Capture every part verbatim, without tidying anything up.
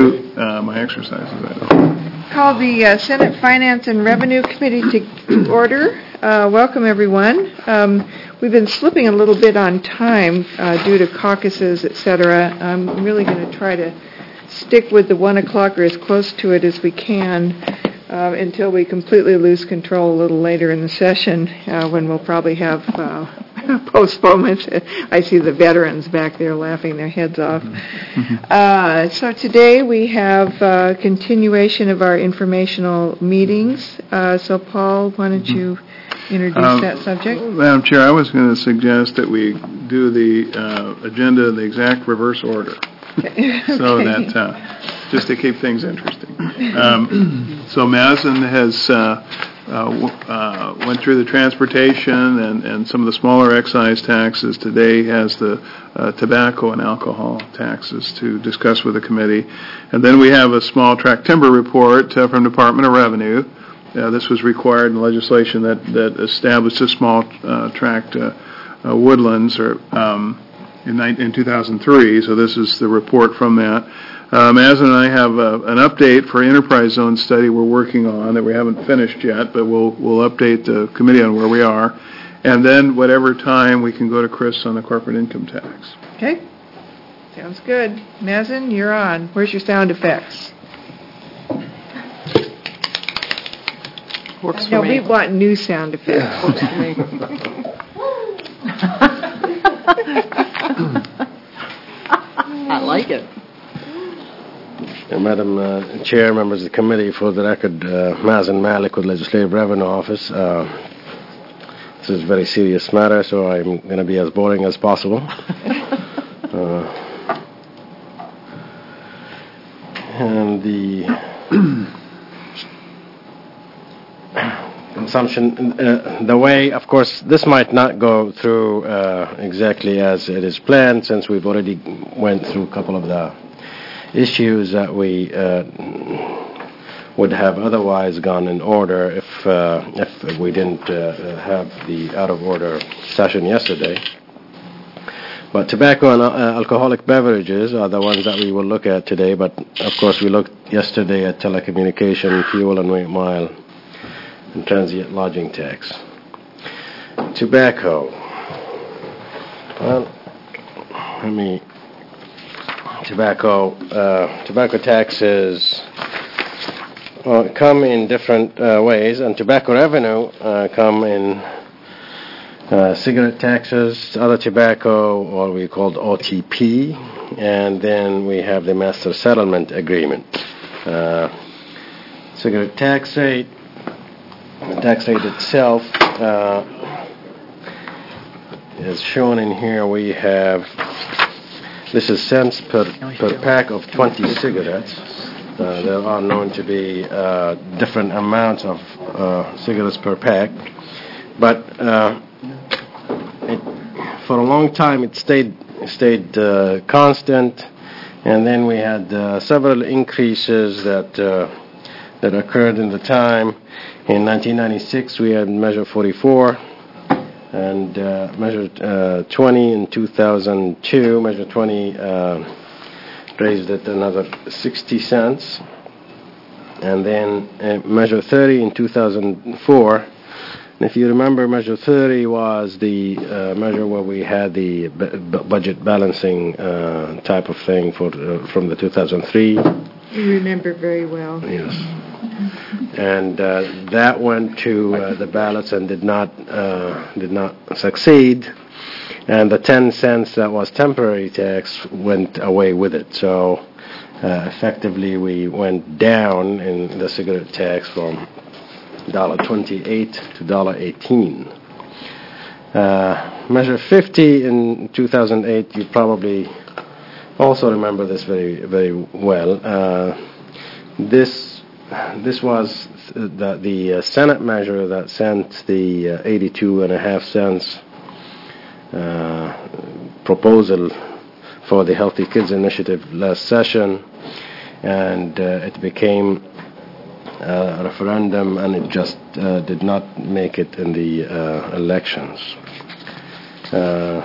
Uh, my exercises, I don't. Call the uh, Senate Finance and Revenue Committee to order. Uh, welcome, everyone. Um, we've been slipping a little bit on time uh, due to caucuses, et cetera. I'm really going to try to stick with the one o'clock or as close to it as we can uh, until we completely lose control a little later in the session uh, when we'll probably have uh, postponements. I see the veterans back there laughing their heads off. Mm-hmm. Uh, so today we have a continuation of our informational meetings. Uh, so Paul, why don't you introduce um, that subject? Madam Chair, I was going to suggest that we do the uh, agenda in the exact reverse order. Okay. So that, uh, just to keep things interesting. Um, so Mazen has uh, uh, w- uh, went through the transportation and, and some of the smaller excise taxes. Today has the uh, tobacco and alcohol taxes to discuss with the committee. And then we have a small tract timber report uh, from Department of Revenue. Uh, this was required in legislation that, that established a small uh, tract uh, uh, woodlands or um, in, in two thousand three, so this is the report from that. Uh, Mazen and I have a, an update for enterprise zone study we're working on that we haven't finished yet, but we'll we'll update the committee on where we are. And then whatever time we can go to Chris on the corporate income tax. Okay. Sounds good. Mazen, you're on. Where's your sound effects? Works no, for me. we want new sound effects. Works for me. I like it. Uh, Madam uh, Chair, members of the committee, for the record, uh, Mazen Malik with Legislative Revenue Office. Uh, this is a very serious matter, so I'm going to be as boring as possible. uh, and the consumption, uh, the way, of course, this might not go through uh, exactly as it is planned, since we've already went through a couple of the issues that we uh, would have otherwise gone in order if uh, if we didn't uh, have the out of order session yesterday. But tobacco and uh, alcoholic beverages are the ones that we will look at today. But of course, we looked yesterday at telecommunication, fuel and weight mile, and transient lodging tax. Tobacco. Well, let me. Tobacco. Uh, tobacco taxes uh, come in different uh, ways, and tobacco revenue uh, come in uh, cigarette taxes, other tobacco, or we called O T P, and then we have the master settlement agreement. Uh, cigarette tax rate. The tax rate itself uh, is shown in here. We have, this is cents per, per pack of twenty cigarettes. Uh, there are known to be uh, different amounts of uh, cigarettes per pack. But uh, it, for a long time it stayed, stayed uh, constant. And then we had uh, several increases that, uh, that occurred in the time. In nineteen ninety-six, we had Measure forty-four, and uh, Measure uh, twenty in two thousand two. Measure twenty uh, raised it another sixty cents. And then uh, Measure thirty in two thousand four. And if you remember, Measure thirty was the uh, measure where we had the b- b- budget balancing uh, type of thing for uh, from the two thousand three. You remember very well. Yes. And uh, that went to uh, the ballots and did not uh, did not succeed. And the ten cents that was temporary tax went away with it. So uh, effectively, we went down in the cigarette tax from one dollar twenty-eight to one dollar eighteen. Uh, Measure fifty in two thousand eight, you probably also remember this very very well. Uh, this. This was the, the uh, Senate measure that sent the uh, eighty-two and a half cents uh, proposal for the Healthy Kids Initiative last session, and uh, it became uh, a referendum, and it just uh, did not make it in the uh, elections.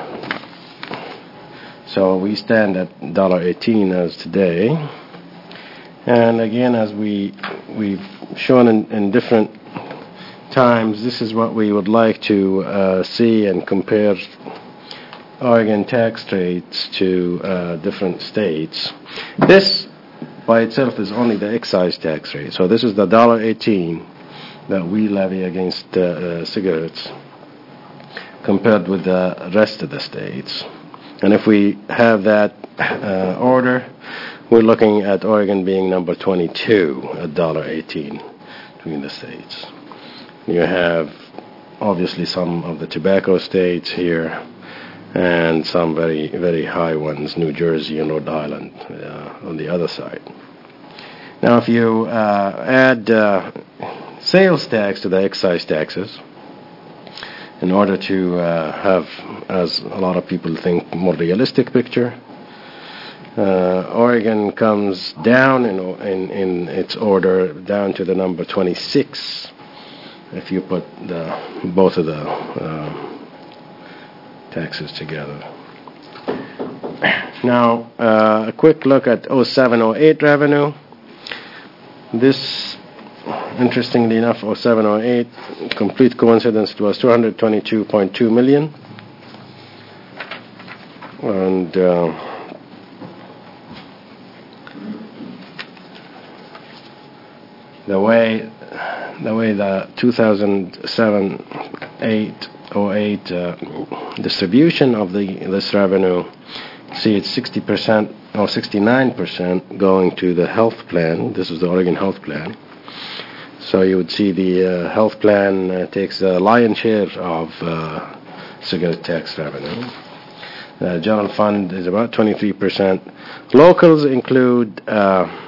Uh, so we stand at one dollar eighteen as today. And again, as we, we've shown in, in different times, this is what we would like to uh, see and compare Oregon tax rates to uh, different states. This by itself is only the excise tax rate. So this is the one dollar eighteen that we levy against uh, uh, cigarettes compared with the rest of the states. And if we have that uh, order, we're looking at Oregon being number twenty-two at one dollar eighteen between the states. You have obviously some of the tobacco states here and some very, very high ones, New Jersey and Rhode Island uh, on the other side. Now, if you uh, add uh, sales tax to the excise taxes, in order to uh, have, as a lot of people think, more realistic picture, uh, Oregon comes down in, in, in its order down to the number twenty-six if you put the, both of the uh, taxes together. Now, uh, a quick look at oh seven oh eight revenue. This, interestingly enough, oh seven oh eight, complete coincidence, it was two hundred twenty-two point two million. And uh, the way the way the two thousand seven eight oh eight uh, distribution of the this revenue, see it's sixty percent or sixty-nine percent going to the health plan. This is the Oregon health plan. So you would see the uh, health plan uh, takes the lion's share of uh, cigarette tax revenue. The general fund is about twenty-three percent. Locals include uh,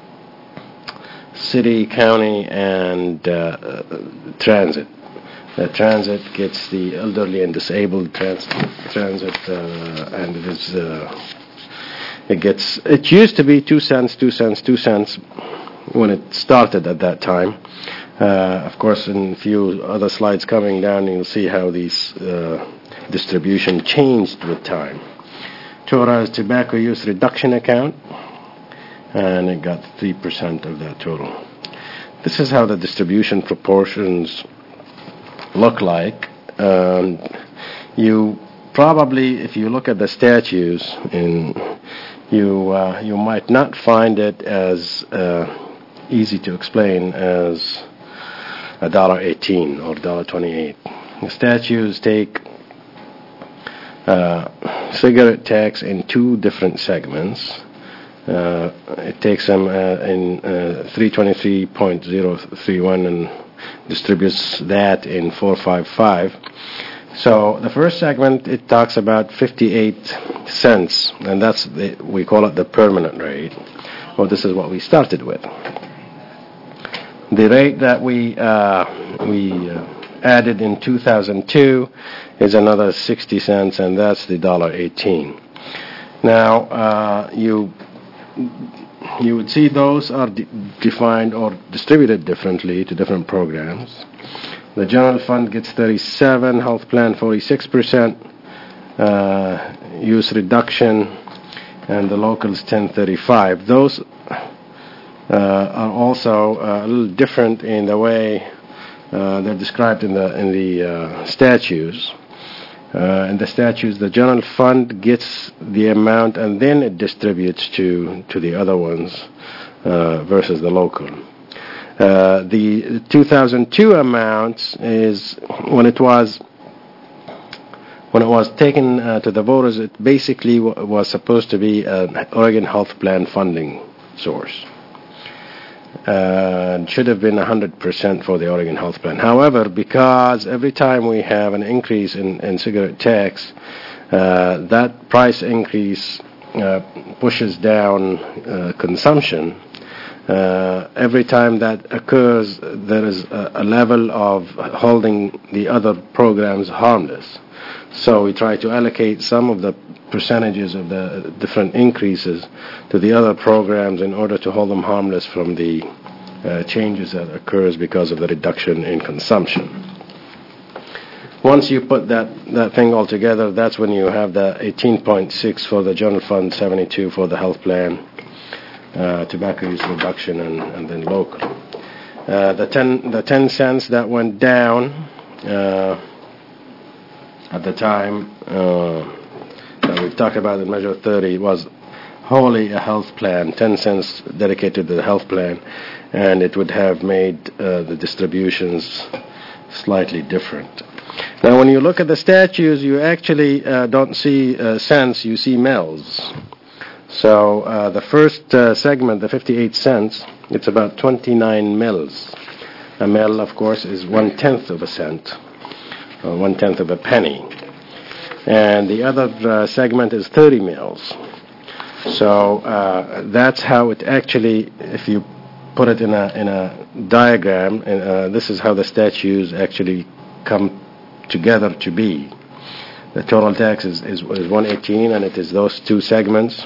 city, county, and uh, transit. The transit gets the elderly and disabled trans- transit, uh, and it is uh, it gets. It used to be two cents, two cents, two cents when it started at that time. Uh, of course, in a few other slides coming down, you'll see how these uh, distribution changed with time. Torah is tobacco use reduction account, and it got three percent of that total. This is how the distribution proportions look like. Um, you probably, if you look at the statutes, in, you uh, you might not find it as uh, easy to explain as a dollar eighteen or dollar twenty-eight. The statutes take uh, cigarette tax in two different segments. Uh, it takes them uh, in uh, three twenty-three point zero three one and distributes that in four fifty-five. So the first segment, it talks about fifty-eight cents, and that's the, we call it the permanent rate. Well, this is what we started with. The rate that we uh, we uh, added in two thousand two is another sixty cents, and that's the one dollar eighteen. Now, uh, you you would see those are de- defined or distributed differently to different programs. The general fund gets thirty-seven, health plan forty-six percent, uh, use reduction, and the locals ten thirty-five. Those uh, are also uh, a little different in the way uh, they're described in the in the uh, statutes. Uh, in the statutes, the general fund gets the amount and then it distributes to, to the other ones uh, versus the local. Uh, the two thousand two amount is when it was when it was taken uh, to the voters. It basically w- was supposed to be an Oregon health plan funding source. Uh, it should have been one hundred percent for the Oregon health plan. However, because every time we have an increase in, in cigarette tax, uh, that price increase uh, pushes down uh, consumption. Uh, every time that occurs, there is a, a level of holding the other programs harmless. So we try to allocate some of the percentages of the different increases to the other programs in order to hold them harmless from the uh, changes that occurs because of the reduction in consumption. Once you put that, that thing all together, that's when you have the eighteen point six for the general fund, seventy-two for the health plan, uh, tobacco use reduction and, and then local. Uh, the ten the ten cents that went down uh, at the time uh, that we talked about in Measure thirty was wholly a health plan, ten cents dedicated to the health plan, and it would have made uh, the distributions slightly different. Now, when you look at the statutes, you actually uh, don't see uh, cents, you see mills. So uh, the first uh, segment, the fifty-eight cents, it's about twenty-nine mills. A mill, of course, is one-tenth of a cent, or one-tenth of a penny. And the other uh, segment is thirty mills. So uh, that's how it actually, if you put it in a in a diagram, and, uh, this is how the statutes actually come together to be. The total tax is, is, is one eighteen, and it is those two segments.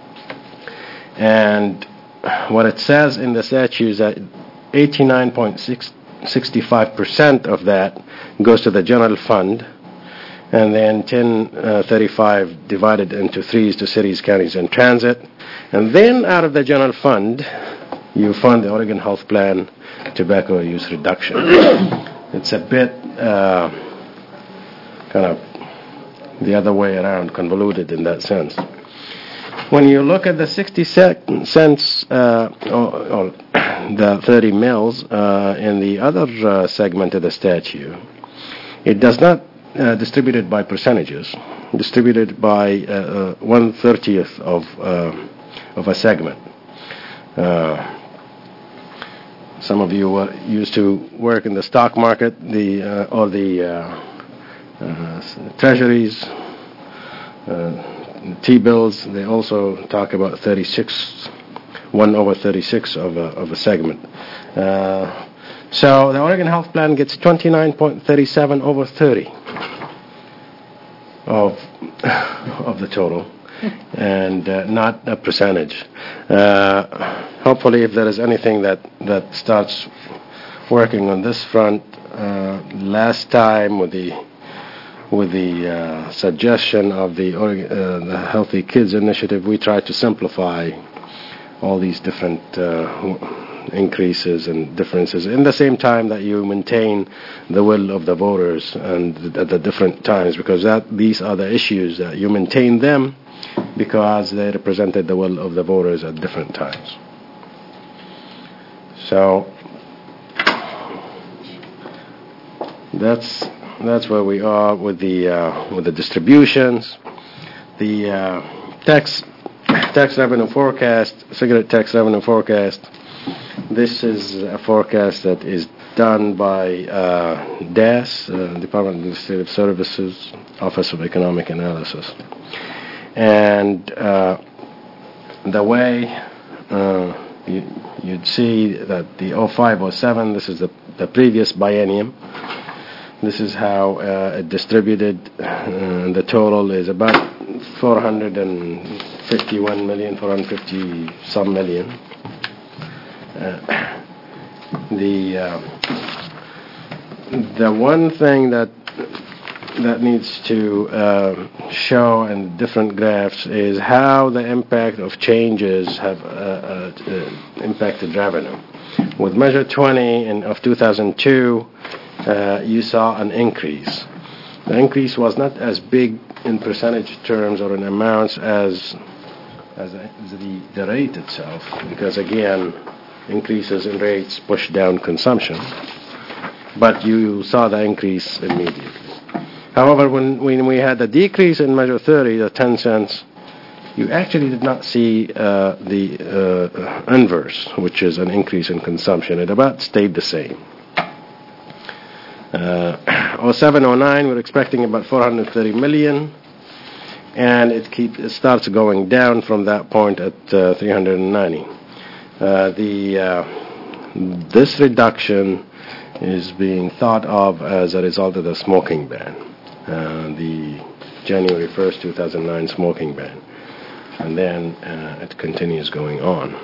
And what it says in the statute is that eighty-nine point six five percent of that goes to the general fund, and then ten thirty-five divided into threes to cities, counties, and transit. And then out of the general fund, you fund the Oregon Health Plan tobacco use reduction. It's a bit uh, kind of the other way around, convoluted in that sense. When you look at the sixty cents uh, or, or the thirty mills uh, in the other uh, segment of the statute, it does not uh, distribute it by percentages, distributed by uh, uh, one thirtieth of uh, of a segment. Uh, some of you uh, used to work in the stock market, the uh, or the uh, uh, treasuries. Uh, T-bills, they also talk about thirty-six, one over thirty-six of a, of a segment. Uh, so the Oregon Health Plan gets twenty-nine point three seven over thirty of of the total, and uh, not a percentage. Uh, hopefully, if there is anything that, that starts working on this front, uh, last time with the with the uh, suggestion of the, uh, the Healthy Kids Initiative, we tried to simplify all these different uh, increases and differences in the same time that you maintain the will of the voters and at the different times, because that these are the issues that you maintain them because they represented the will of the voters at different times. So that's That's where we are with the uh, with the distributions, the uh, tax tax revenue forecast, cigarette tax revenue forecast. This is a forecast that is done by uh, D A S, uh, Department of Administrative Services, Office of Economic Analysis, and uh, the way uh, you, you'd see that the oh five oh seven, this is the the previous biennium. This is how uh, it distributed. Uh, the total is about four hundred fifty-one million, four hundred fifty some million. Uh, the uh, the one thing that that needs to uh, show in different graphs is how the impact of changes have uh, uh, uh, impacted revenue. With Measure twenty in, of two thousand two. Uh, you saw an increase. The increase was not as big in percentage terms or in amounts as as, as the, the rate itself, because again, increases in rates push down consumption. But you saw the increase immediately. However, when, when we had the decrease in Measure thirty, the ten cents, you actually did not see uh, the uh, inverse, which is an increase in consumption. It about stayed the same. Uh, oh seven oh nine, we're expecting about four hundred thirty million, and it keep it starts going down from that point at uh, three hundred ninety. Uh, the uh, this reduction is being thought of as a result of the smoking ban, uh, the January first, two thousand nine smoking ban, and then uh, it continues going on.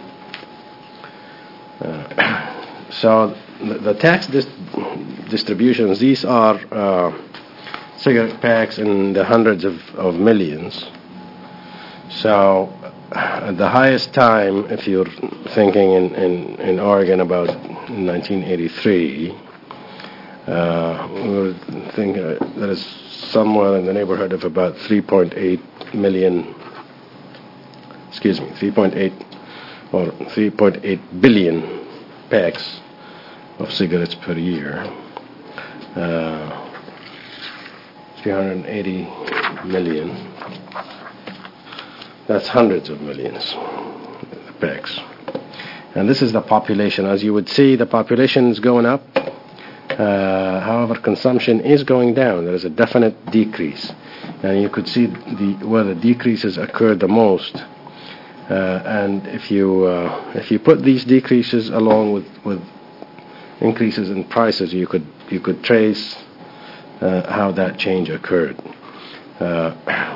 Uh, so the, the tax dis- distributions, these are uh, cigarette packs in the hundreds of, of millions. So at the highest time, if you're thinking in, in, in Oregon about nineteen eighty-three, uh, we were thinking uh, there is somewhere in the neighborhood of about three point eight million, excuse me, three point eight or three point eight billion packs of cigarettes per year. Uh, three hundred eighty million. That's hundreds of millions of packs. And this is the population. As you would see, the population is going up. Uh, however, consumption is going down. There is a definite decrease. And you could see the, where the decreases occur the most. Uh, and if you uh, if you put these decreases along with, with increases in prices, you could you could trace uh, how that change occurred. Uh,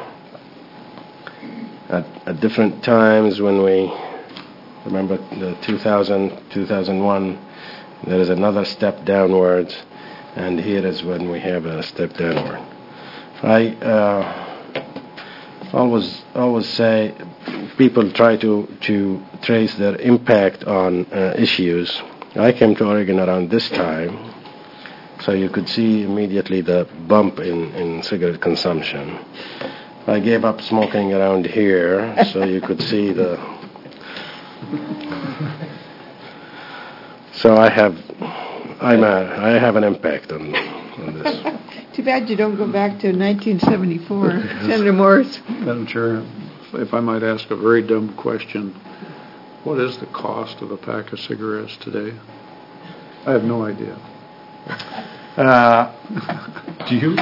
at, at different times when we remember the two thousand, two thousand one, there is another step downwards, and here is when we have a step downward. I uh, always always say people try to, to trace their impact on uh, issues. I came to Oregon around this time, so you could see immediately the bump in, in cigarette consumption. I gave up smoking around here, so you could see the... So I have, I'm a, I have an impact on, on this. Too bad you don't go back to nineteen seventy-four, Senator Morris. Madam Chair, if I might ask a very dumb question, what is the cost of a pack of cigarettes today? I have no idea. Uh, Do you?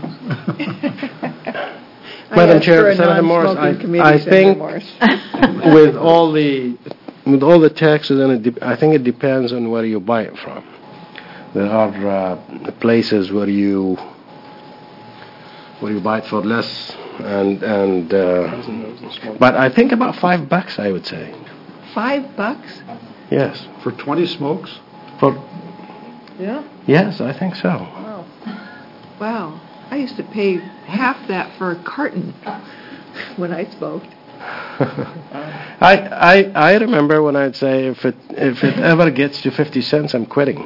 Madam Chair, Senator Morris, I, I think with all the with all the taxes, and it de- I think it depends on where you buy it from. There are uh, places where you where you buy it for less, and and uh, but I think about five bucks, I would say. Five bucks? Yes. For twenty smokes? For Yeah. yes, I think so. Wow. Wow. I used to pay half that for a carton when I smoked. I, I I remember when I'd say if it if it ever gets to fifty cents, I'm quitting.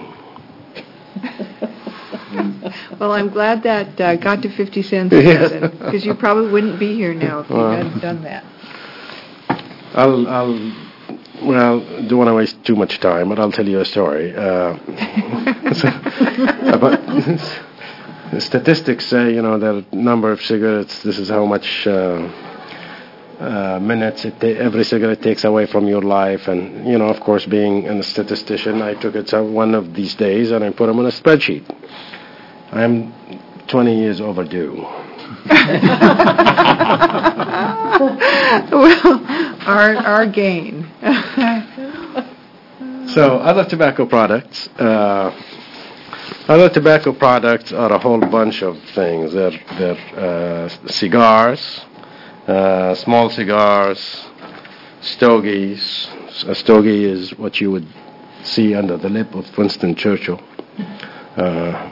Well, I'm glad that uh, got to fifty cents, because you probably wouldn't be here now if you Well. hadn't done that. I'll I'll well don't want to waste too much time, but I'll tell you a story. Uh, so, about, the statistics say, you know, the number of cigarettes. This is how much. Uh, Uh, minutes it ta- every cigarette takes away from your life, and you know, of course, being a statistician, I took it to one of these days and I put them on a spreadsheet. I'm twenty years overdue. Well, our our gain. So, other tobacco products. Uh, other tobacco products are a whole bunch of things. They're they're uh, cigars. Uh, small cigars, stogies. A stogie is what you would see under the lip of Winston Churchill. Uh,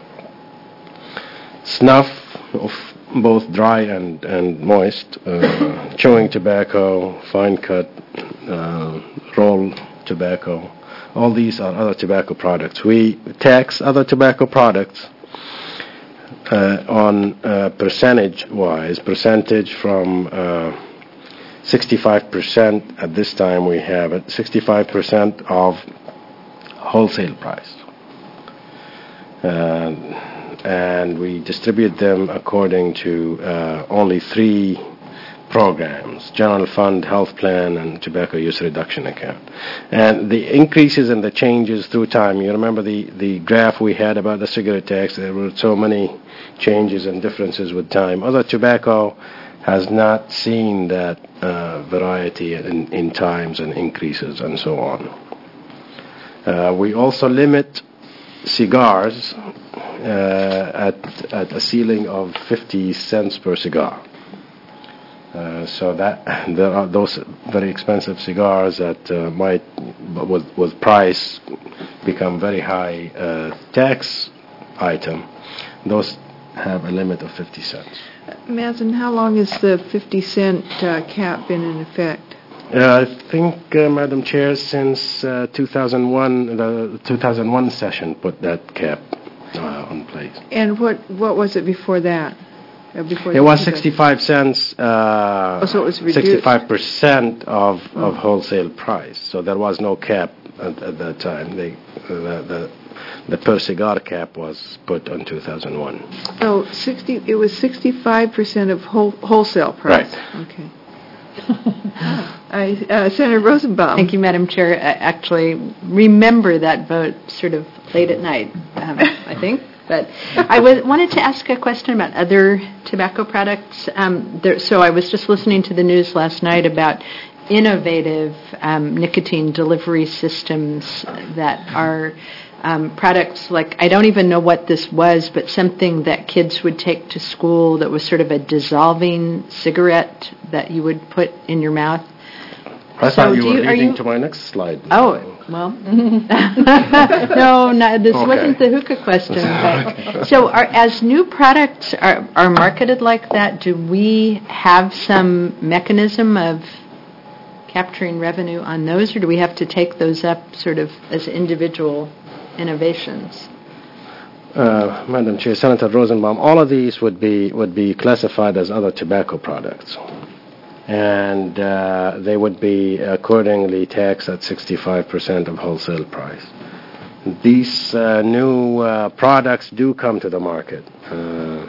snuff of both dry and, and moist. Uh, chewing tobacco, fine cut, uh, roll tobacco. All these are other tobacco products. We tax other tobacco products Uh, on uh, percentage-wise, percentage from uh, sixty-five percent at this time we have it, sixty-five percent of wholesale price. Uh, and we distribute them according to uh, only three programs: general fund, health plan, and tobacco use reduction account. And the increases and the changes through time, you remember the, the graph we had about the cigarette tax, there were so many changes and differences with time. Other tobacco has not seen that uh, variety in, in times and increases and so on. Uh, we also limit cigars uh, at, at a ceiling of fifty cents per cigar. Uh, so that there are those very expensive cigars that uh, might, with, with price, become very high uh, tax item. Those have a limit of fifty cents. Mazen, how long has the fifty cent uh, cap been in effect? Uh, I think, uh, Madam Chair, since uh, two thousand one, the two thousand one session put that cap uh, on place. And what, what was it before that? Uh, before It the- was sixty-five cents, uh, Oh, so it was reduced. sixty-five percent of, Oh. of wholesale price. So there was no cap at, at that time. They, the, the, the per cigar cap was put on two thousand one. So sixty, it was sixty-five percent of whole- wholesale price? Right. Okay. I, uh, Senator Rosenbaum? Thank you, Madam Chair. I actually remember that vote sort of late at night, um, I think. But I was, wanted to ask a question about other tobacco products. Um, there, so I was just listening to the news last night about innovative um, nicotine delivery systems that are um, products like, I don't even know what this was, but something that kids would take to school that was sort of a dissolving cigarette that you would put in your mouth. I So thought you do were you- are leading you- to my next slide. Oh, well, no, no, this Okay. wasn't the hookah question. But, so are, as new products are, are marketed like that, do we have some mechanism of capturing revenue on those, or do we have to take those up sort of as individual innovations? Uh, Madam Chair, Senator Rosenbaum, all of these would be would be classified as other tobacco products, and uh, they would be accordingly taxed at sixty-five percent of wholesale price. These uh, new uh, products do come to the market. Uh,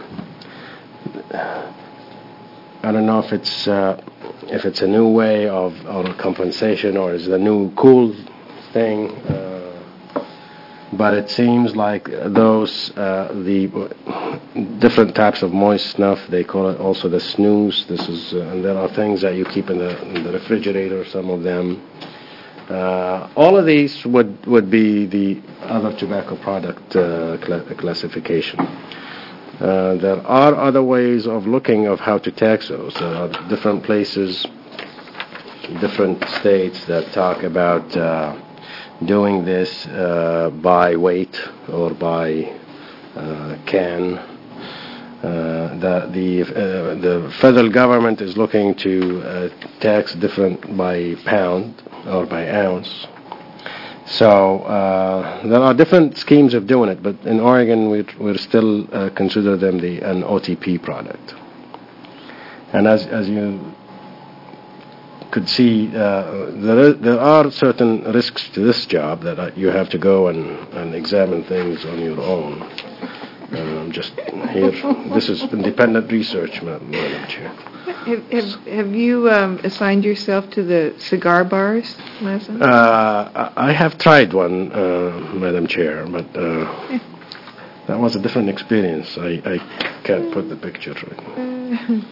I don't know if it's uh, if it's a new way of, of compensation or is it a new cool thing. Uh, But it seems like those, uh, the different types of moist snuff, they call it also the snooze. This is, uh, and there are things that you keep in the, in the refrigerator, some of them. Uh, all of these would, would be the other tobacco product uh, cla- classification. Uh, there are other ways of looking of how to tax those. There are different places, different states that talk about uh, doing this uh, by weight or by uh, can. Uh, the the, uh, the federal government is looking to uh, tax different by pound or by ounce. So uh, there are different schemes of doing it, but in Oregon we we still uh, consider them the an O T P product. And as as you could see, uh, there, is, there are certain risks to this job that uh, you have to go and, and examine things on your own. Um, just here, this is independent research, Madam Madam Chair. Have, have, have you um, assigned yourself to the cigar bars lesson? Uh, I I have tried one, uh, Madam Chair, but uh, that was a different experience. I, I can't put the picture right.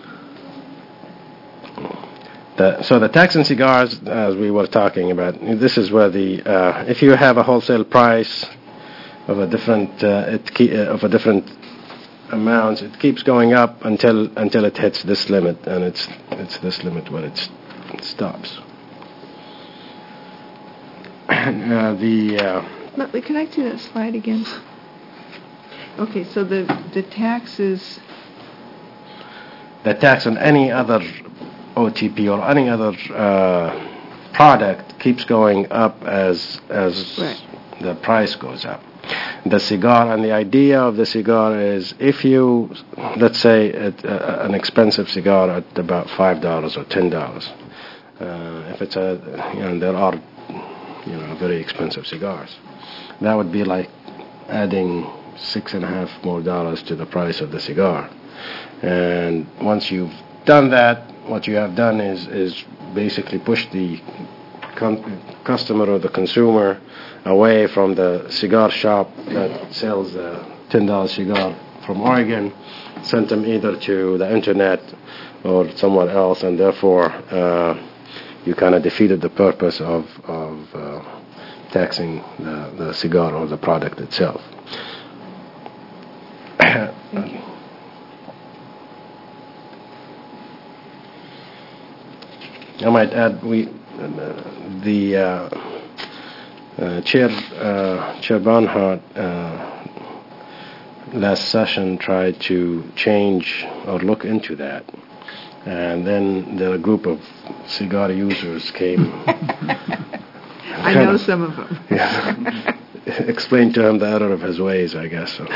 The, so the tax on cigars, as we were talking about, this is where the uh, if you have a wholesale price of a different uh, it ke- uh, of a different amounts, it keeps going up until until it hits this limit, and it's it's this limit where it's, it stops. uh, the uh, Let me- Can I see that slide again? Okay, so the, the tax is, the tax on any other O T P or any other uh, product keeps going up as as Right. the price goes up. The cigar, and the idea of the cigar is if you, let's say, it, uh, an expensive cigar at about five dollars or ten dollars. Uh, if it's a, you know, there are, you know, very expensive cigars. That would be like adding six and a half more dollars to the price of the cigar. And once you've done that, what you have done is is basically push the con- customer or the consumer away from the cigar shop that sells a ten dollar cigar from Oregon, sent them either to the internet or somewhere else, and therefore uh, you kind of defeated the purpose of, of uh, taxing the, the cigar or the product itself. thank you. I might add, we uh, the uh, uh, chair uh, Chair Barnhart uh, last session tried to change or look into that, And then the group of cigar users came. I know some of them. Yeah. Explained to him the error of his ways, I guess. So.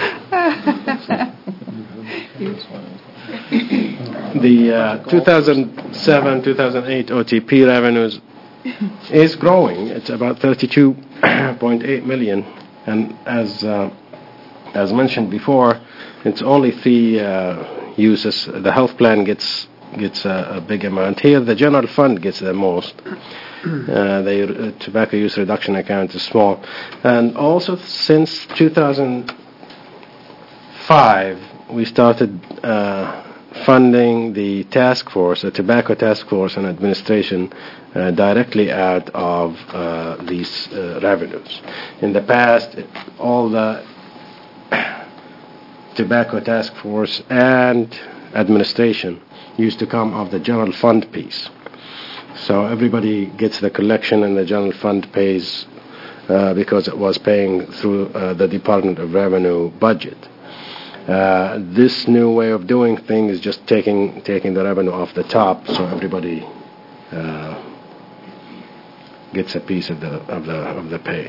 The uh, two thousand seven two thousand eight O T P revenues is growing. It's about thirty-two point eight million, and as uh, as mentioned before, it's only three uh, uses. The health plan gets gets a, a big amount. Here, the general fund gets the most. Uh, the uh, tobacco use reduction account is small, and also since two thousand five, we started uh, funding the task force, the tobacco task force and administration, uh, directly out of uh, these uh, revenues. In the past, it, all the tobacco task force and administration used to come off the general fund piece. So everybody gets the collection and the general fund pays uh, because it was paying through uh, the Department of Revenue budget. Uh, this new way of doing things is just taking taking the revenue off the top, so everybody uh, gets a piece of the of the of the pay.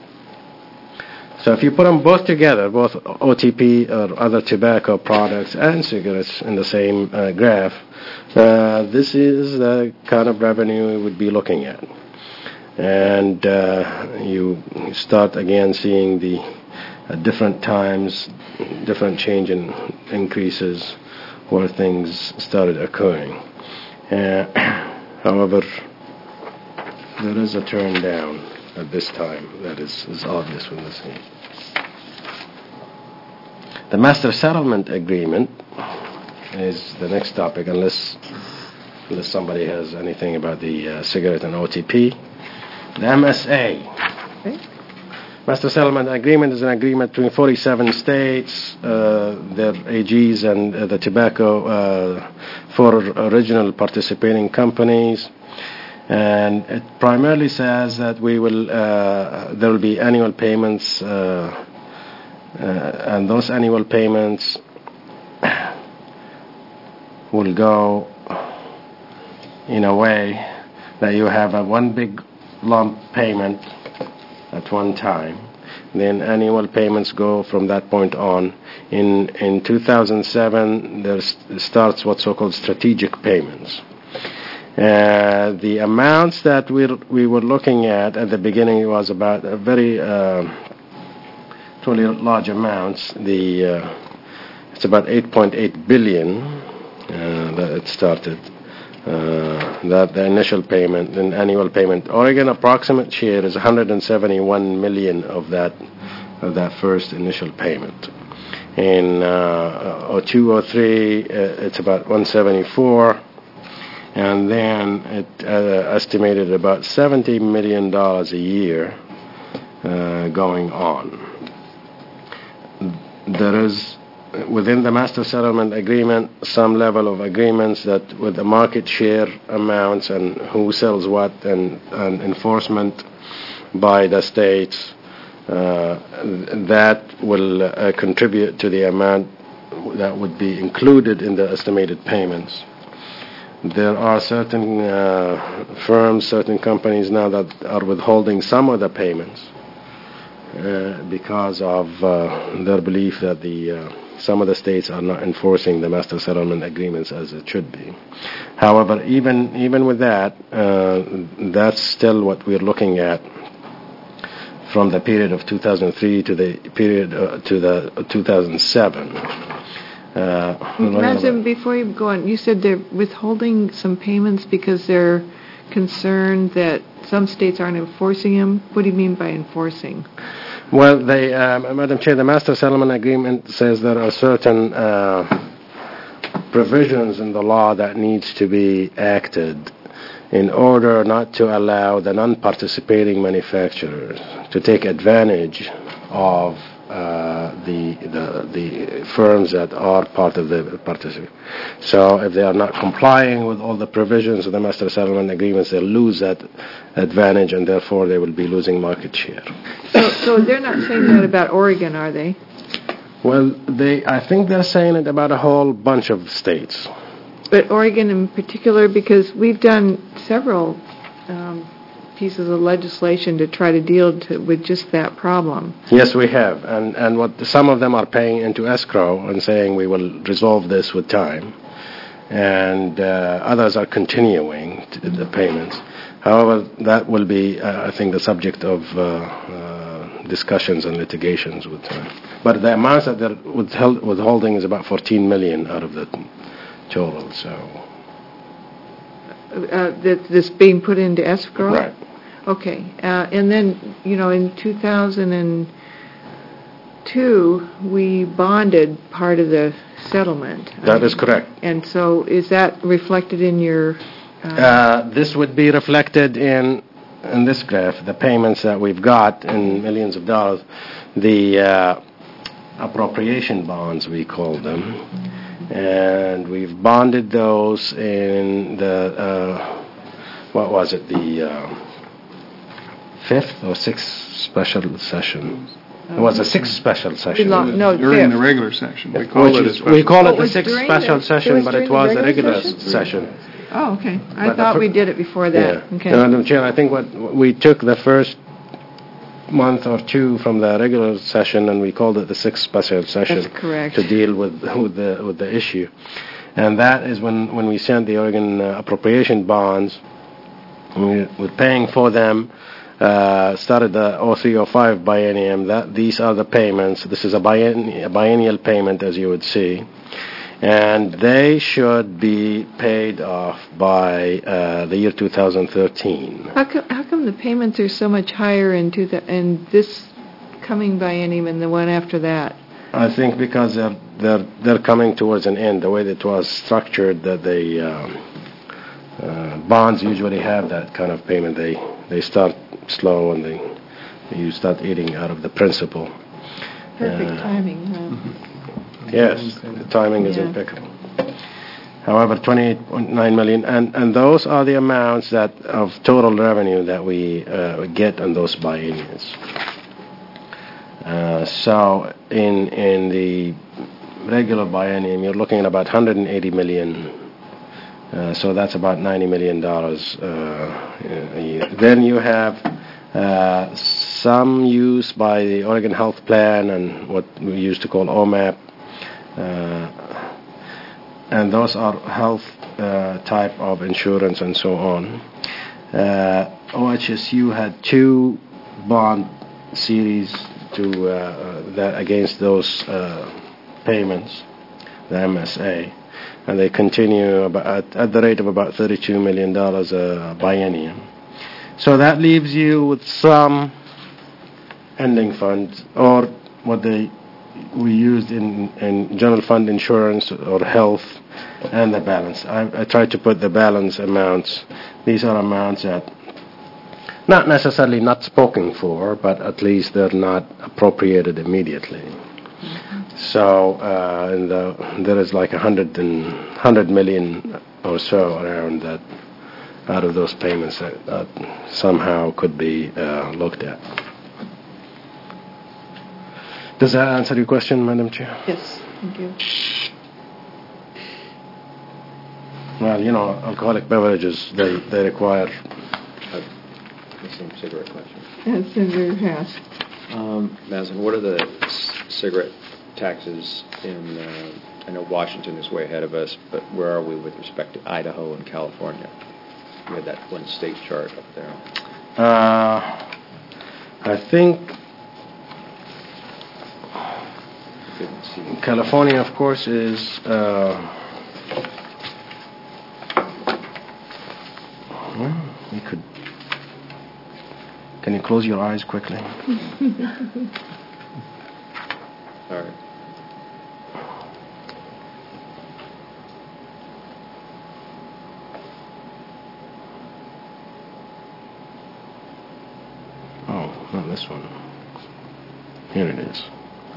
So if you put them both together, both O T P or other tobacco products and cigarettes in the same uh, graph, uh, this is the kind of revenue we would be looking at. And uh, you start again seeing the uh, different times, different change in increases where things started occurring. Uh, however, there is a turn down at this time that is, is obvious from the scene. The Master Settlement Agreement is the next topic, unless unless somebody has anything about the uh, cigarette and O T P. The M S A. Okay. Master Settlement Agreement is an agreement between forty-seven states, uh, their A Gs, and uh, the tobacco uh, for original participating companies. And it primarily says that we will uh, there will be annual payments, uh, uh, and those annual payments will go in a way that you have a one big lump payment at one time. Then annual payments go from that point on. In in two thousand seven, there starts what's so-called strategic payments. Uh, the amounts that we we were looking at at the beginning was about a very uh, truly large amounts. The uh, it's about eight point eight billion uh, that it started. Uh, that the initial payment, an annual payment. Oregon approximate share is one hundred seventy-one million of that of that first initial payment. In uh, oh two oh three, uh, it's about one hundred seventy-four. And then it uh, estimated about seventy million dollars a year uh, going on. There is, within the Master Settlement Agreement, some level of agreements that with the market share amounts and who sells what and, and enforcement by the states, uh, that will uh, contribute to the amount that would be included in the estimated payments. There are certain uh, firms, certain companies now that are withholding some of the payments uh, because of uh, their belief that the uh, some of the states are not enforcing the Master Settlement Agreements as it should be. However, even even with that, uh, that's still what we're looking at from the period of two thousand three to the period uh, to the uh, two thousand seven. Uh, Razum, before you go on, you said they're withholding some payments because they're concerned that some states aren't enforcing them. What do you mean by enforcing? Well, they, um, Madam Chair, the Master Settlement Agreement says there are certain uh, provisions in the law that needs to be acted in order not to allow the non-participating manufacturers to take advantage of Uh, the, the the firms that are part of the participant. So if they are not complying with all the provisions of the Master Settlement Agreements, they'll lose that advantage, and therefore they will be losing market share. So, so they're not saying that about Oregon, are they? Well, they I think they're saying it about a whole bunch of states. but Oregon in particular, because we've done several um, pieces of legislation to try to deal to, with just that problem. Yes, we have, and and what some of them are paying into escrow and saying we will resolve this with time, and uh, others are continuing to the payments. However, that will be, uh, I think, the subject of uh, uh, discussions and litigations with time. But the amounts that they're withheld, withholding is about fourteen million out of the total. So, Uh, that this being put into escrow? right. Okay, uh, and then, you know, in two thousand two, we bonded part of the settlement. That is correct. And so is that reflected in your, uh, Uh, this would be reflected in in this graph, the payments that we've got in millions of dollars, the uh, appropriation bonds, we call them. And we've bonded those in the, uh, what was it, the uh, fifth or sixth special session? It was the sixth special session. lo- No, During the fifth. regular session. We call Which it a is, special. we call Oh, it it the was sixth during special the- it session, was but it during the was the regular regular session? session. oh, okay. I But the thought fir- we did it before that. Yeah. Okay. And Madam Chair, I think what we took the first month or two from the regular session and we called it the sixth special session. That's correct. To deal with with the with the issue, and that is when when we sent the Oregon uh, appropriation bonds. We were paying for them. Uh, started the oh three oh five biennium. That these are the payments. This is a, bien- a biennial payment, as you would see. And they should be paid off by uh, the year two thousand thirteen. How come, how come the payments are so much higher in two thou- in this coming biennium and the one after that? I think because they're they're they're coming towards an end. The way that it was structured, that they um, uh, bonds usually have that kind of payment. They they start slow and they you start eating out of the principal. Perfect Uh, timing, huh? Yes, the timing is Yeah. impeccable. However, twenty-eight point nine million, and, and those are the amounts that of total revenue that we uh, get on those biennials. Uh, so in in the regular biennium, you're looking at about one hundred eighty million. Uh, so that's about ninety million dollars uh, a year. Then you have uh, some use by the Oregon Health Plan and what we used to call O M A P. Uh, and those are health uh, type of insurance and so on. Uh, O H S U had two bond series to uh, that against those uh, payments, the M S A, and they continue about, at, at the rate of about thirty-two million dollars a biennium. So that leaves you with some ending funds, or what they we used in, in general fund insurance or health, and the balance. I, I tried to put the balance amounts. These are amounts that not necessarily not spoken for, but at least they're not appropriated immediately. So uh, and the, there is like a hundred and hundred million or so around that out of those payments that, that somehow could be uh, looked at. Does that answer your question, Madam Chair? Yes, thank you. Well, you know, alcoholic beverages, they, they require... Some cigarette question. Yes, Senator Hass. Um, Mazen, what are the c- cigarette taxes in, uh, I know Washington is way ahead of us, but where are we with respect to Idaho and California? You had that one state chart up there. Uh, I think Couldn't see. California, of course, is... Uh, well, we could... Can you close your eyes quickly? All right. Oh, not this one. Here it is.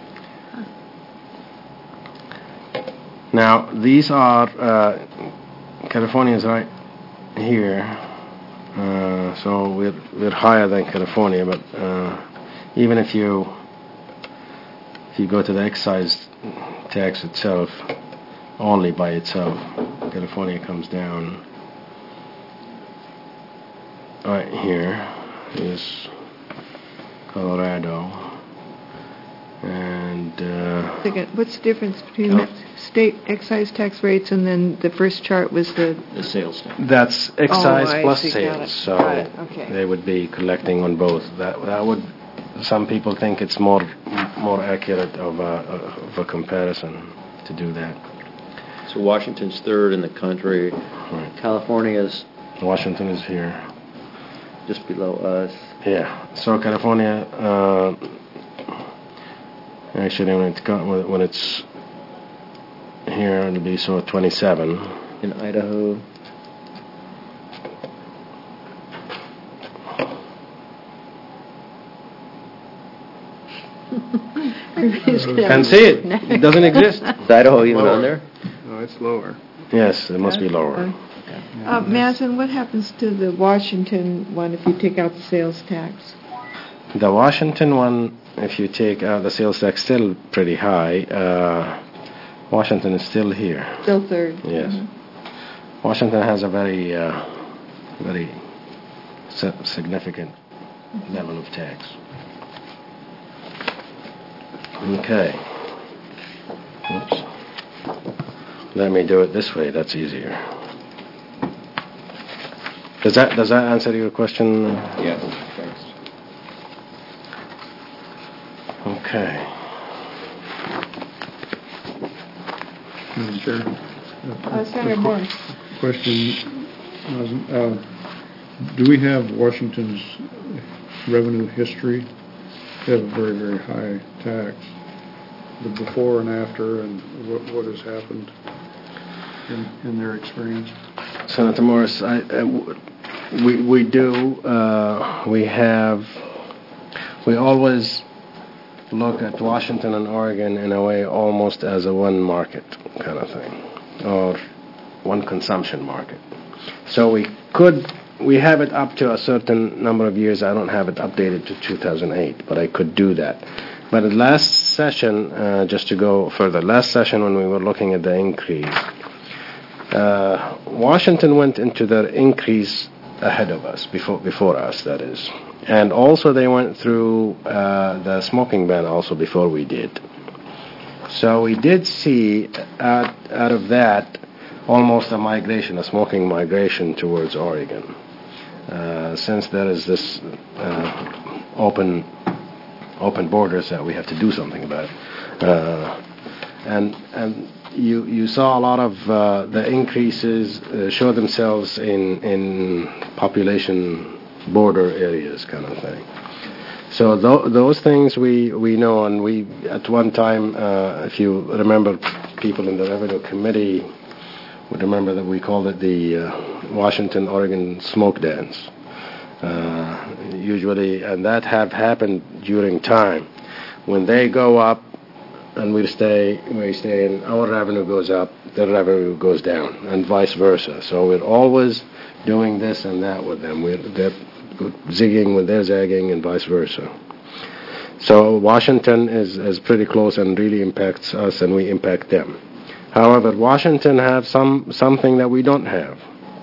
Now, these are, uh, California is right here, uh, so we're, we're higher than California, but uh, even if you, if you go to the excise tax itself, only by itself. California comes down right here. Is Colorado. And uh, Second, what's the difference between the state excise tax rates and then the first chart was the, The sales tax. that's excise Oh, I plus see, got sales. it, So got it, okay. they would be collecting on both. That that would. Some people think it's more more accurate of a of a comparison to do that. So Washington's third in the country. Right. California's Washington is here. just below us. Yeah. So California. Uh, actually, when it's got, when it's here, it'll be so twenty-seven. In Idaho. Can't see it. It doesn't exist. Is Idaho even on there? No, it's lower. Yes, it must be lower. Uh, Mazen, what happens to the Washington one if you take out the sales tax? The Washington one, if you take out the sales tax, still pretty high. Uh, Washington is still here. Still third. Yes. Mhm. Washington has a very, uh, very si- significant level of tax. Okay. Oops. Let me do it this way. That's easier. Does that does that answer your question? Yes, thanks. Okay. Madam Chair. Uh, Senator Moore. Question, uh, do we have Washington's revenue history? They have a very, very high tax. The before and after, and what, what has happened in, in their experience? Senator Morris, I, I w- we we do uh, we have we always look at Washington and Oregon in a way almost as a one market kind of thing, or one consumption market. So we could we have it up to a certain number of years. I don't have it updated to two thousand eight, but I could do that. But the last session, uh, just to go further, last session when we were looking at the increase, uh, Washington went into their increase ahead of us, before before us, that is. And also they went through uh, the smoking ban also before we did. So we did see out, out of that almost a migration, a smoking migration towards Oregon. Uh, since there is this uh, open open borders that we have to do something about. Uh, and and you you saw a lot of uh, the increases uh, show themselves in in population border areas kind of thing. So th- those things we, we know, and we at one time, uh, if you remember, people in the Revenue Committee would remember that we called it the uh, Washington-Oregon Smoke Dance. Uh, usually, and that have happened during time. When they go up and we stay, we stay and our revenue goes up, their revenue goes down, and vice versa. So we're always doing this and that with them. We're they're zigging when they're zagging, and vice versa. So Washington is, is pretty close and really impacts us, and we impact them. However, Washington have some something that we don't have.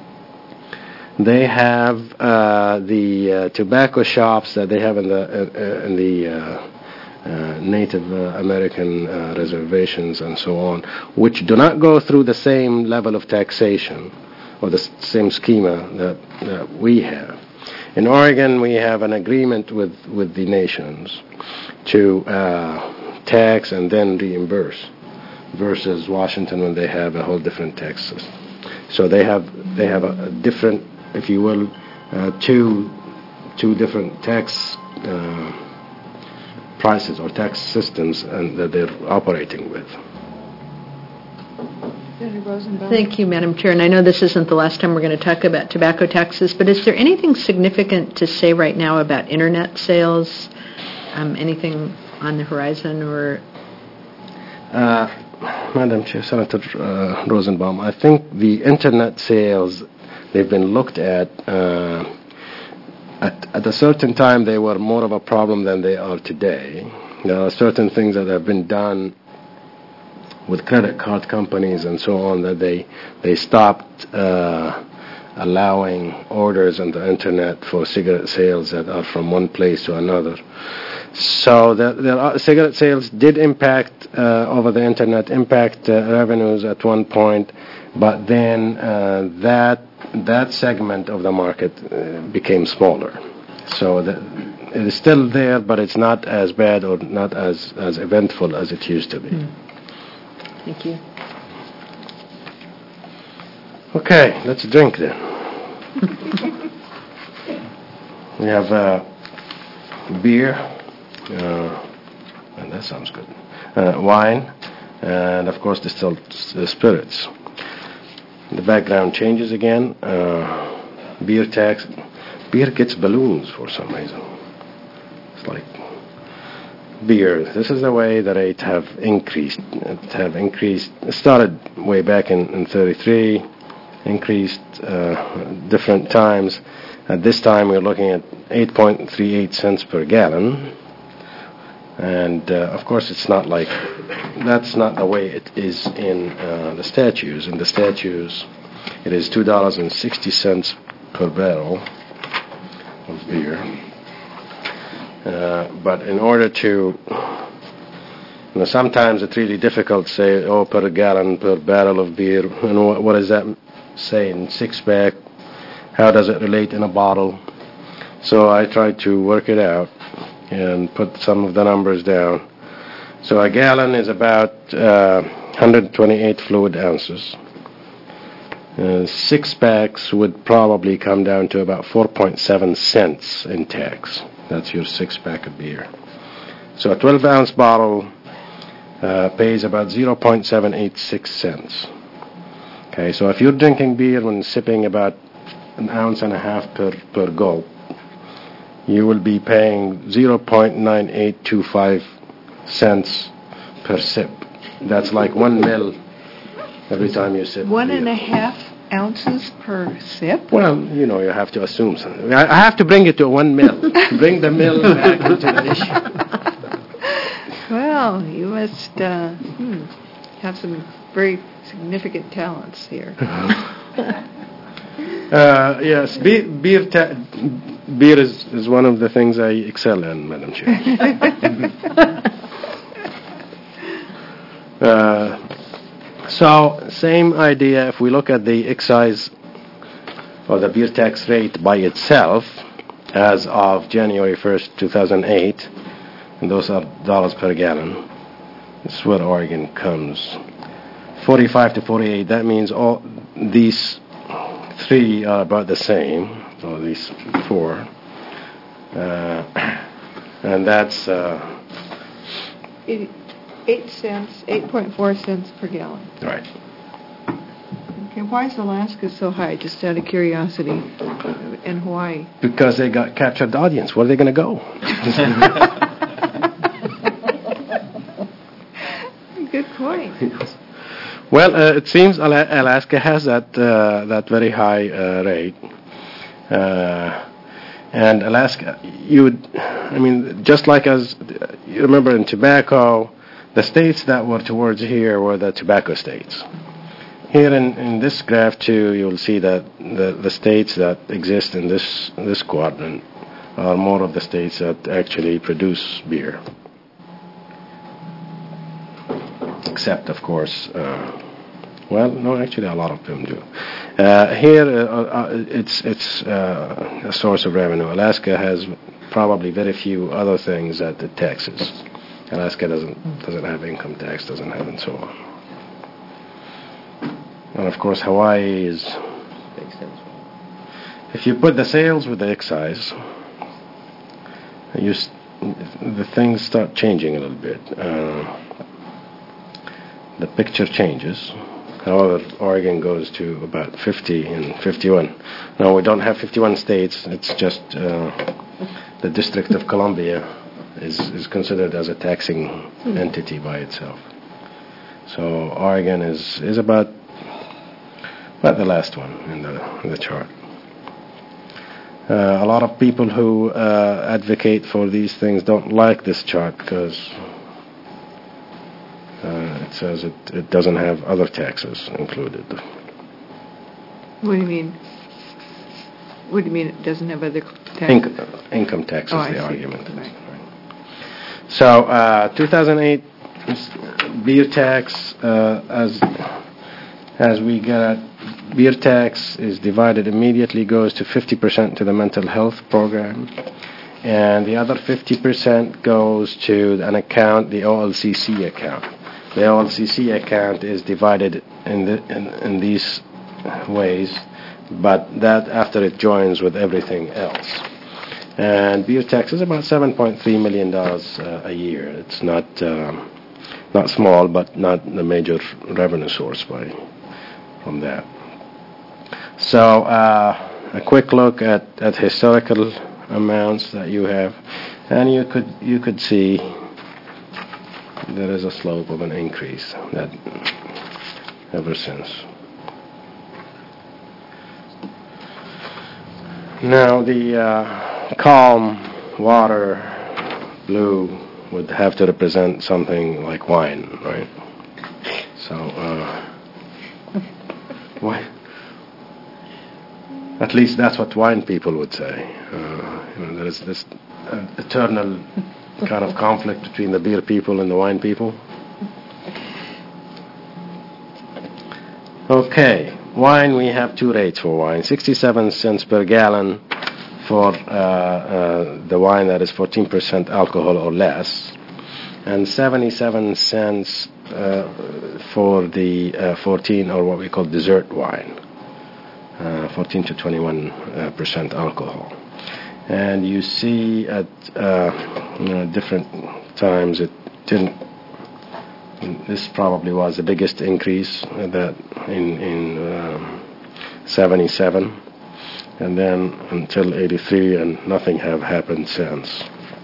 They have uh, the uh, tobacco shops that they have in the uh, in the uh, uh, Native uh, American uh, reservations and so on, which do not go through the same level of taxation or the s- same schema that, that we have. In Oregon, we have an agreement with, with the nations to uh, tax and then reimburse, versus Washington when they have a whole different tax system. So they have they have a, a different, if you will, uh, two two different tax uh, prices or tax systems and that they're operating with. Senator Rosenbaum. Thank you, Madam Chair. And I know this isn't the last time we're going to talk about tobacco taxes, but is there anything significant to say right now about Internet sales? Um, anything on the horizon or? Uh, Madam Chair, Senator uh, Rosenbaum, I think the Internet sales, they've been looked at. Uh, at, at a certain time, they were more of a problem than they are today. There are certain things that have been done with credit card companies and so on, that they they stopped uh, allowing orders on the internet for cigarette sales that are from one place to another. So the, the cigarette sales did impact uh, over the internet, impact uh, revenues at one point, but then uh, that that segment of the market uh, became smaller. So the, it is still there, but it's not as bad or not as, as eventful as it used to be. Mm. Thank you. Okay, let's drink then. We have uh, beer, uh, and that sounds good, uh, wine, and of course distilled uh, spirits. The background changes again. Uh, beer tax. Beer gets balloons for some reason. It's like beer. This is the way the rate have increased. It have increased. It started way back in, in thirty-three, increased uh, different times. At this time, we're looking at eight point three eight cents per gallon. And, uh, of course, it's not like, that's not the way it is in uh, the statutes. In the statutes, it is two dollars and sixty cents per barrel of beer. Uh, but in order to, you know, sometimes it's really difficult to say, oh, per gallon, per barrel of beer, and what, what does that say in six-pack? How does it relate in a bottle? So I tried to work it out and put some of the numbers down. So a gallon is about uh, one hundred twenty-eight fluid ounces. Uh, six packs would probably come down to about four point seven cents in tax. That's your six pack of beer. So a twelve ounce bottle uh, pays about zero point seven eight six cents. Okay, so if you're drinking beer and sipping about an ounce and a half per, per gulp, you will be paying zero point nine eight two five cents per sip. That's like one mil every time you sip One beer. and a half ounces per sip? Well, you know, you have to assume something. I, I have to bring it to one mil. Bring the mil back into the issue. Well, you must uh, hmm, have some very significant talents here. Uh, yes, beer, beer, ta- beer is, is one of the things I excel in, Madam Chair. uh, so, same idea. If we look at the excise or the beer tax rate by itself, as of January first, two thousand eight, and those are dollars per gallon. This is where Oregon comes. forty-five to forty-eight. That means all these three are about the same, or these four, uh, and that's uh, Eight, eight cents, eight point four cents per gallon. right. Okay, why is Alaska so high? Just out of curiosity, and Hawaii. Because they got captured the audience. Where are they going to go? Good point. Well, uh, it seems Ala- Alaska has that uh, that very high uh, rate, uh, and Alaska, you would, I mean, just like as you remember in tobacco, the states that were towards here were the tobacco states. Here in, in this graph too, you'll see that the, the states that exist in this this quadrant are more of the states that actually produce beer. Except, of course, uh, well, no, actually, a lot of them do. Uh, here, uh, uh, it's it's uh, a source of revenue. Alaska has probably very few other things that it taxes. Alaska doesn't doesn't have income tax, doesn't have, and so on. And of course, Hawaii is. If you put the sales with the excise, you s- the things start changing a little bit. Uh, The picture changes. However, Oregon goes to about fifty and fifty-one. No, we don't have fifty-one states. It's just uh, the District of Columbia is, is considered as a taxing entity by itself. So Oregon is, is about about the last one in the in the chart. Uh, a lot of people who uh, advocate for these things don't like this chart because uh, It says it, it doesn't have other taxes included. What do you mean? What do you mean it doesn't have other taxes? Inc- income tax is Oh, I the see. argument. Right. So, uh, two thousand eight beer tax, uh, as as we get at, beer tax is divided immediately, goes to fifty percent to the mental health program, and the other fifty percent goes to an account, the O L C C account. The O L C C account is divided in, the, in, in these ways, but that after it joins with everything else. And beer tax is about seven point three million dollars uh, a year. It's not um, not small, but not the major revenue source by from that. So uh, a quick look at, at historical amounts that you have, and you could you could see there is a slope of an increase that ever since. Now the uh, calm water blue would have to represent something like wine, right? So, uh, why? At least that's what wine people would say. Uh, you know, there is this uh, eternal kind of conflict between the beer people and the wine people. Okay. Wine, we have two rates for wine. sixty-seven cents per gallon for uh, uh, the wine that is fourteen percent alcohol or less, and seventy-seven cents uh, for the uh, fourteen, or what we call dessert wine, uh, fourteen to twenty-one percent alcohol. And you see at uh, you know, different times it didn't. This probably was the biggest increase that in in um, seventy-seven, and then until eighty-three, and nothing have happened since.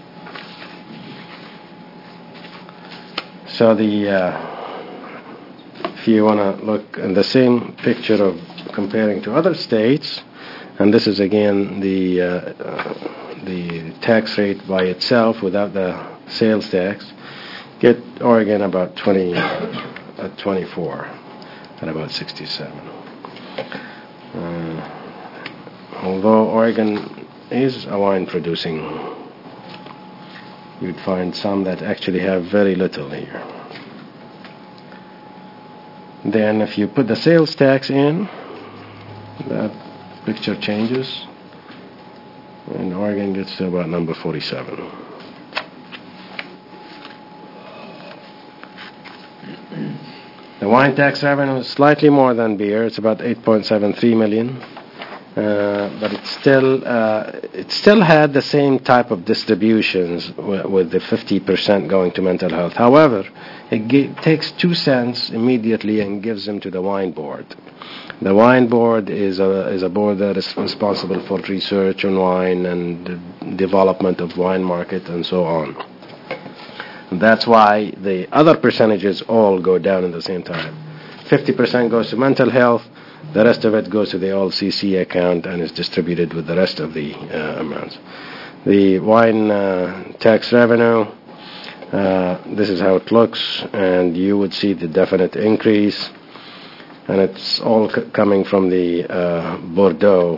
So the uh, if you want to look at the same picture of comparing to other states, and this is again the uh, uh, the tax rate by itself without the sales tax. Get Oregon about twenty, uh, twenty-four, at about sixty-seven. Uh, although Oregon is a wine producing, you'd find some that actually have very little here. Then if you put the sales tax in, that picture changes, and Oregon gets to about number forty-seven. The wine tax revenue is slightly more than beer. It's about eight point seven three million, uh, but it still uh, it still had the same type of distributions w- with the fifty percent going to mental health. However, it g- takes two cents immediately and gives them to the wine board. The wine board is a is a board that is responsible for research on wine and the development of wine market and so on. That's why the other percentages all go down at the same time. fifty percent goes to mental health, the rest of it goes to the O L C C account and is distributed with the rest of the uh, amounts. The wine uh, tax revenue, uh, this is how it looks, and you would see the definite increase, and it's all c- coming from the uh, Bordeaux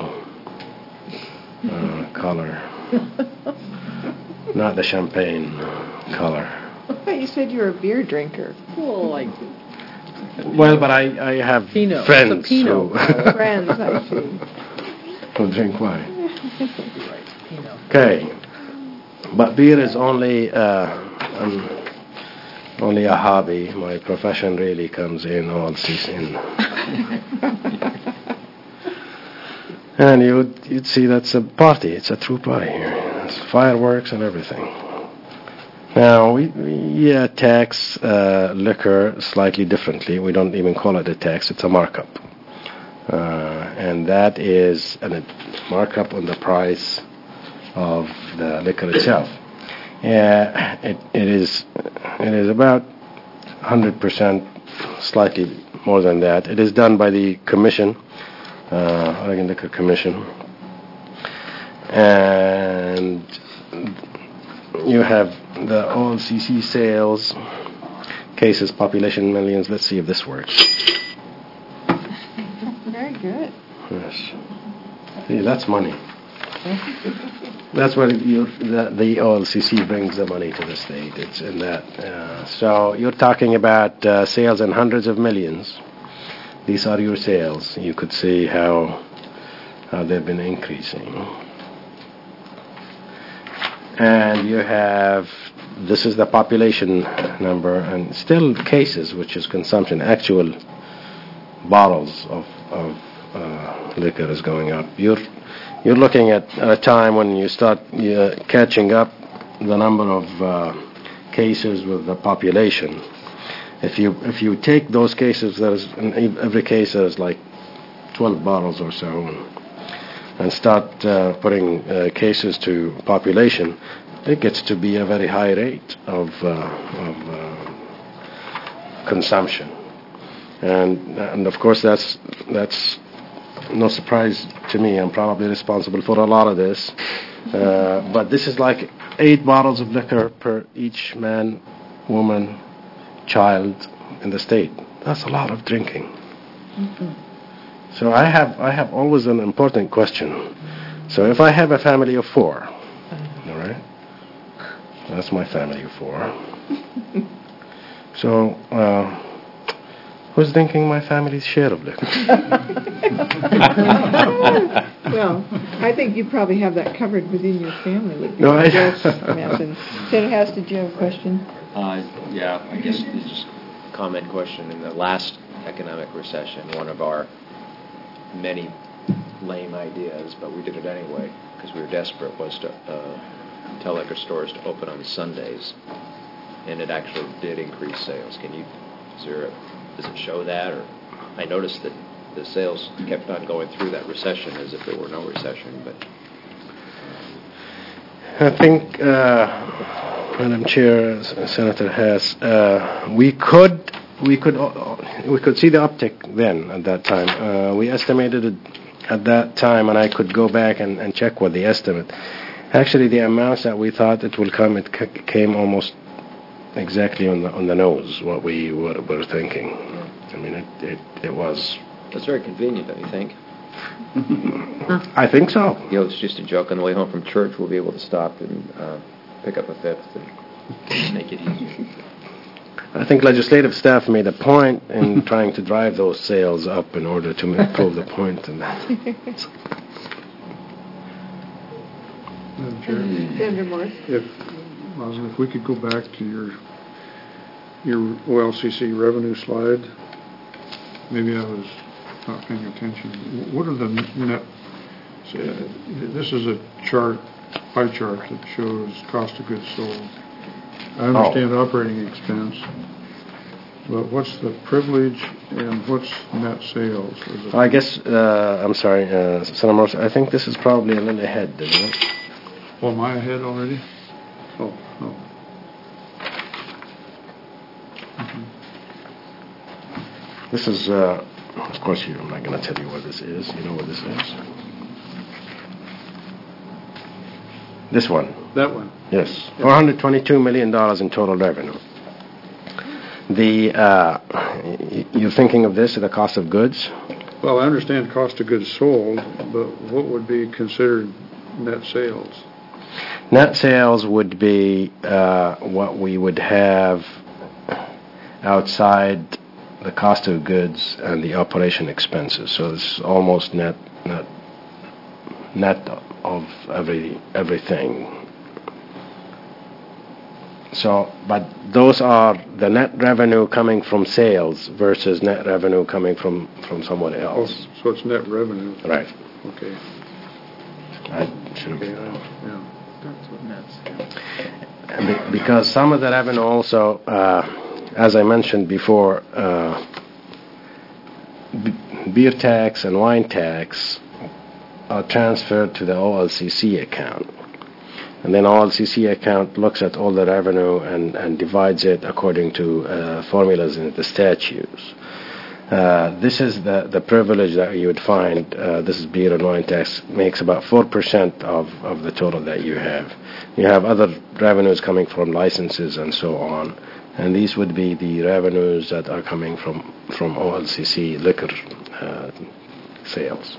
uh, color, not the champagne color. I thought you said you were a beer drinker. Well, like Well, but I, I have Pinot. friends It's a Pinot. who, Friends, I see. who drink wine. Okay, but beer is only uh, um, only a hobby. My profession really comes in all season. And you'd you'd see that's a party. It's a true party here. It's fireworks and everything. Now, we, we yeah, tax uh, liquor slightly differently. We don't even call it a tax. It's a markup. Uh, and that is a markup on the price of the liquor itself. Uh, it, it is it is about one hundred percent, slightly more than that. It is done by the commission, uh, Oregon Liquor Commission. And you have the O L C C sales cases, population millions. Let's see if this works. Very good. Yes. See, that's money. That's what you, the, the O L C C brings the money to the state. It's in that. Uh, so you're talking about uh, sales in hundreds of millions. These are your sales. You could see how how they've been increasing. And you have, this is the population number, and still cases, which is consumption, actual bottles of, of uh, liquor is going up. You're You're looking at a time when you start uh, catching up the number of uh, cases with the population. If you if you take those cases, there's in every case there's like twelve bottles or so, and, and start uh, putting uh, cases to population, it gets to be a very high rate of uh, of uh, consumption, and and of course that's that's. No surprise to me. I'm probably responsible for a lot of this. Uh, but this is like eight bottles of liquor per each man, woman, child in the state. That's a lot of drinking. Mm-hmm. So I have I have always an important question. So if I have a family of four, all right, that's my family of four. So uh, who's drinking my family's share of liquor? Well, I think you probably have that covered within your family. Would be No, I- yes, Mason. Senator House, did you have a question? Uh, yeah, I guess this is just a comment question. In the last economic recession, one of our many lame ideas, but we did it anyway because we were desperate, was to uh, tell liquor stores to open on Sundays, and it actually did increase sales. Can you, is there a, does it show that? Or I noticed that the sales kept on going through that recession as if there were no recession, but I think, uh, Madam Chair, Senator Hess, uh, we could we could uh, we could see the uptick then at that time. Uh, we estimated it at that time, and I could go back and, and check what the estimate. Actually, the amounts that we thought it will come, it c- came almost exactly on the on the nose what we were, were thinking. I mean, it it, it was. that's very convenient, don't you think? I think so. You know, it's just a joke. On the way home from church, we'll be able to stop and uh, pick up a fifth and make it easier. I think legislative staff made a point in trying to drive those sales up in order to prove the point in that. Madam Chair, Senator Morse. if, Mazen, if we could go back to your, your O L C C revenue slide, maybe I was not paying attention. What are the net, uh, this is a chart, pie chart that shows cost of goods sold. I understand Oh. operating expense, but what's the privilege and what's net sales? Is it- I guess, uh, I'm sorry, uh, Senator Morse, I think this is probably a little ahead, isn't it? Oh, am I ahead already? Oh, oh. This is, uh, of course, you, I'm not going to tell you what this is. You know what this is? This one. That one. Yes, four hundred twenty-two million dollars in total revenue. The, uh, y- you're thinking of this at the cost of goods? Well, I understand cost of goods sold, but what would be considered net sales? Net sales would be uh, what we would have outside the cost of goods and the operation expenses. So it's almost net net net of every everything. So, but those are the net revenue coming from sales versus net revenue coming from from someone Oh, else. so it's net revenue. Right. Okay. I should Okay, have. yeah. That's what Matt's And be- because some of the revenue also, uh, as I mentioned before, uh, b- beer tax and wine tax are transferred to the O L C C account. And then O L C C account looks at all the revenue and, and divides it according to uh, formulas in the statutes. Uh, this is the, the privilege that you would find. Uh, this is beer and wine tax, makes about four percent of, of the total that you have. You have other revenues coming from licenses and so on, And these would be the revenues that are coming from, from O L C C liquor uh, sales.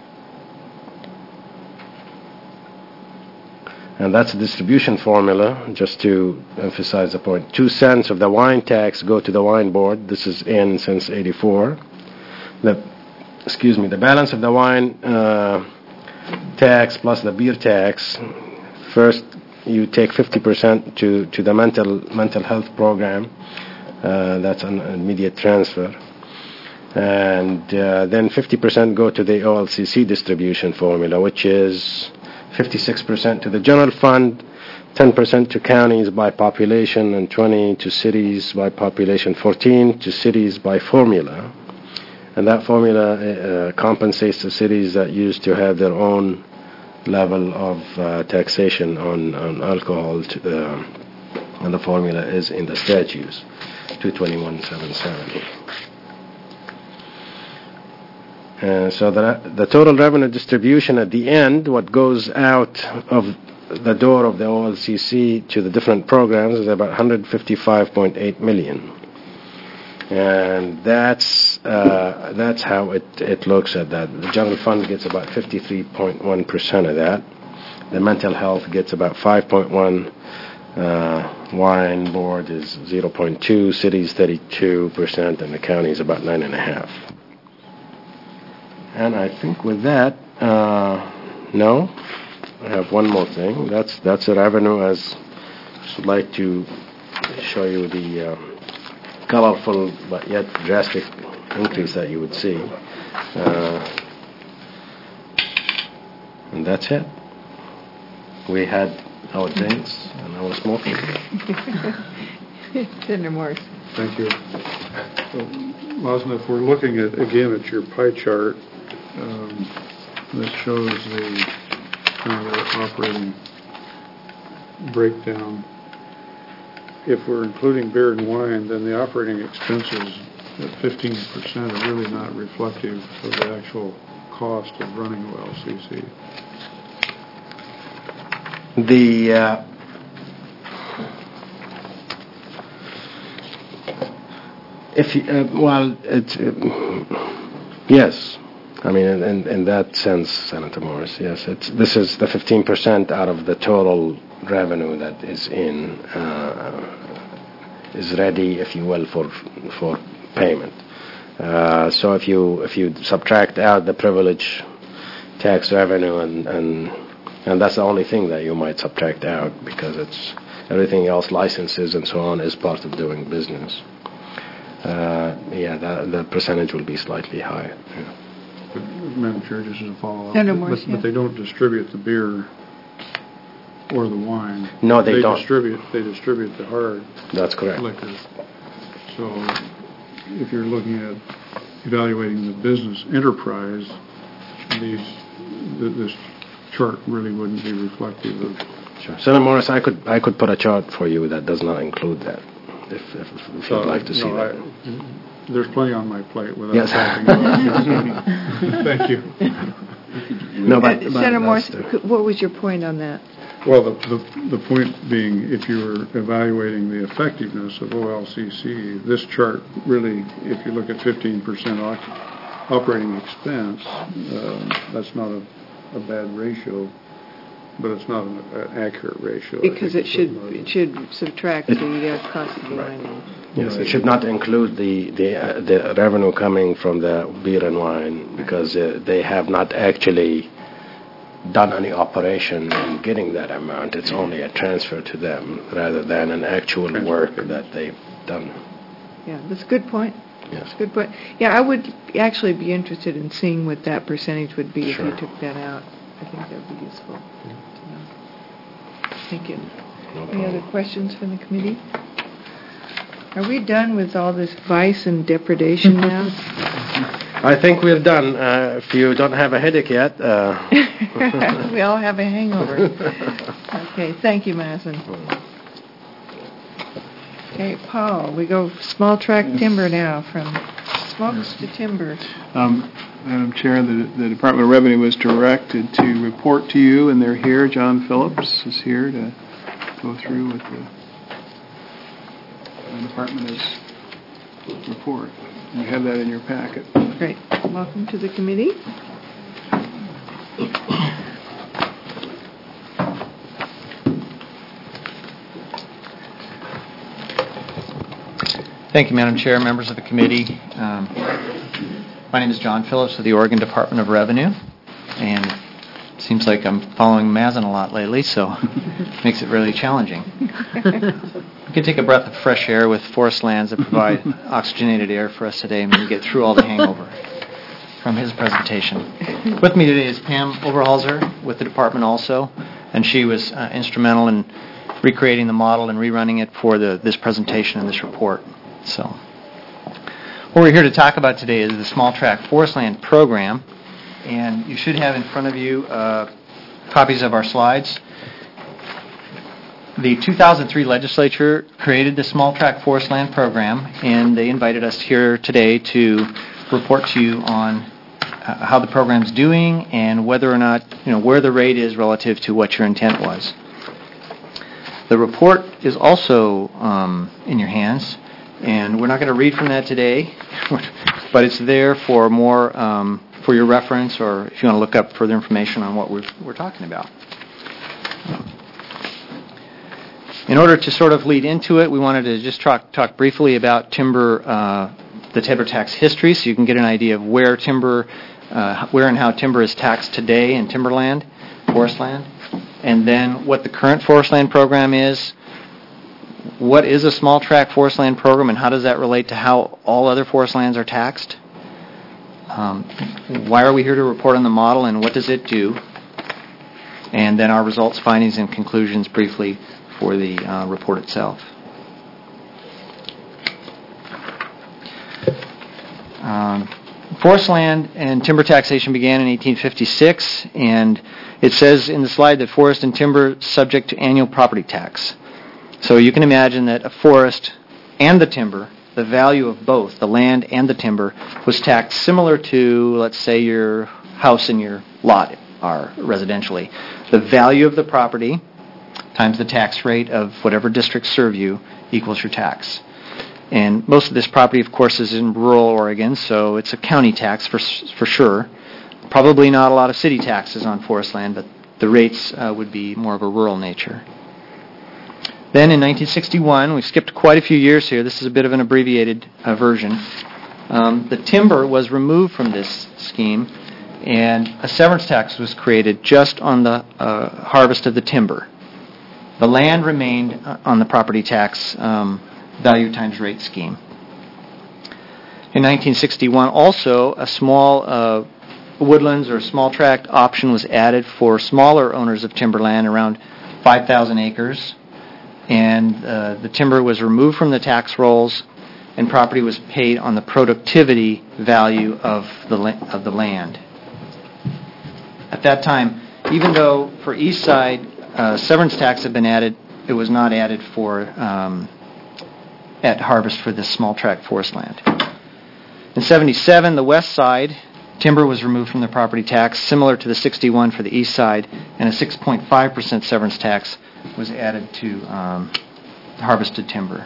And that's a distribution formula, just to emphasize the point. Two cents of the wine tax go to the wine board. This is in since eighty-four. The, excuse me, the balance of the wine uh, tax plus the beer tax, first you take fifty percent to, to the mental mental health program. Uh, that's an immediate transfer. And uh, then fifty percent go to the O L C C distribution formula, which is fifty-six percent to the general fund, ten percent to counties by population, and twenty to cities by population, fourteen to cities by formula. And that formula uh, compensates the cities that used to have their own level of uh, taxation on, on alcohol, to, uh, and the formula is in the statutes, two twenty-one seven seventy. Uh, so the, the total revenue distribution at the end, what goes out of the door of the O L C C to the different programs, is about one hundred fifty-five point eight million. And that's uh, that's how it, it looks at that. The general fund gets about fifty-three point one percent of that. The mental health gets about five point one. Uh, wine board is zero point two. Cities thirty-two percent, and the county is about nine point five. And I think with that, uh, no, I have one more thing. That's that's the revenue. As I would like to show you the uh, colorful but yet drastic increase that you would see. Uh, and that's it. We had our drinks and our smoking. Senator Morris. Thank you. So, Lawson, if we're looking at, again, at your pie chart, um, that shows the kind of the operating breakdown. If we're including beer and wine, then the operating expenses at fifteen percent are really not reflective of the actual cost of running O L C C. The uh, if you, uh, well, it's uh, yes. I mean, in, in, in that sense, Senator Morris, yes. It's this is the fifteen percent out of the total revenue that is in uh, is ready, if you will, for for payment. Uh, so if you if you subtract out the privilege tax revenue and and and that's the only thing that you might subtract out, because it's everything else, licenses and so on, is part of doing business. Uh, yeah, the, the percentage will be slightly higher. Yeah. But, Madam Chair, just as a follow-up, Senator Morris, but, yeah. but they don't distribute the beer or the wine. No, they don't. Distribute, they distribute the hard That's correct. liquor. So if you're looking at evaluating the business enterprise, these th- this chart really wouldn't be reflective of. Sure. Senator Morris, I could I could put a chart for you that does not include that, if if, if you'd Uh, like to see no, that. I, there's plenty on my plate without Yes. talking about it. Thank you. No, but, Uh, but Senator Morris, that's the- c- what was your point on that? Well, the, the, the point being, if you were evaluating the effectiveness of O L C C, this chart really, if you look at fifteen percent op- operating expense, um, that's not a, a bad ratio, but it's not an, an accurate ratio. I Because think it is should what my- it should subtract the uh, cost of the wine. Yes, it should not include the the, uh, the revenue coming from the beer and wine, because uh, they have not actually done any operation in getting that amount. It's only a transfer to them rather than an actual work that they've done. Yeah, that's a good point. Yes. That's a good point. Yeah, I would actually be interested in seeing what that percentage would be if you Sure. took that out. I think that would be useful to know. Thank you. No Any other problem. questions from the committee? Are we done with all this vice and depredation now? I think we're done. Uh, if you don't have a headache yet. Uh, We all have a hangover. Okay, thank you, Mazen. Okay, Paul, we go small track timber now, from smokes to timber. Um, Madam Chair, the, the Department of Revenue was directed to report to you, and they're here. John Phillips is here to go through with the uh, department head's report. You have that in your packet. Great. Welcome to the committee. Thank you, Madam Chair, members of the committee. Um, my name is John Phillips of the Oregon Department of Revenue, and it seems like I'm following Mazin a lot lately, so it makes it really challenging. We can take a breath of fresh air with forest lands that provide oxygenated air for us today and we get through all the hangover from his presentation. With me today is Pam Overhalser with the department also, and she was uh, instrumental in recreating the model and rerunning it for the, this presentation and this report. So, what we're here to talk about today is the Small Tract Forest Land Program, and you should have in front of you uh, copies of our slides. The two thousand three legislature created the Small Tract Forest Land Program, and they invited us here today to report to you on uh, how the program's doing and whether or not, you know, where the rate is relative to what your intent was. The report is also um, in your hands. And we're not going to read from that today, but it's there for more um, for your reference, or if you want to look up further information on what we're, we're talking about. In order to sort of lead into it, we wanted to just talk, talk briefly about timber, uh, the timber tax history, so you can get an idea of where timber, uh, where and how timber is taxed today in timberland, forest land, and then what the current forest land program is. What is a small tract forest land program, and how does that relate to how all other forest lands are taxed? Um, why are we here to report on the model, and what does it do? And then our results, findings, and conclusions briefly for the uh, report itself. Um, forest land and timber taxation began in eighteen fifty-six, and it says in the slide that forest and timber subject to annual property tax. So you can imagine that a forest and the timber, the value of both, the land and the timber, was taxed similar to, let's say, your house and your lot are residentially. The value of the property times the tax rate of whatever districts serve you equals your tax. And most of this property, of course, is in rural Oregon, so it's a county tax for for sure. Probably not a lot of city taxes on forest land, but the rates uh, would be more of a rural nature. Then in nineteen sixty-one, we skipped quite a few years here. This is a bit of an abbreviated uh, version. Um, the timber was removed from this scheme, and a severance tax was created just on the uh, harvest of the timber. The land remained uh, on the property tax um, value times rate scheme. In nineteen sixty-one, also, a small uh, woodlands or small tract option was added for smaller owners of timberland around five thousand acres. And uh, the timber was removed from the tax rolls, and property was paid on the productivity value of the la- of the land. At that time, even though for East Side uh, severance tax had been added, it was not added for um, at harvest for this small tract forest land. In seventy-seven, the West Side timber was removed from the property tax, similar to the sixty-one for the East Side, and a six point five percent severance tax was added to um, harvested timber.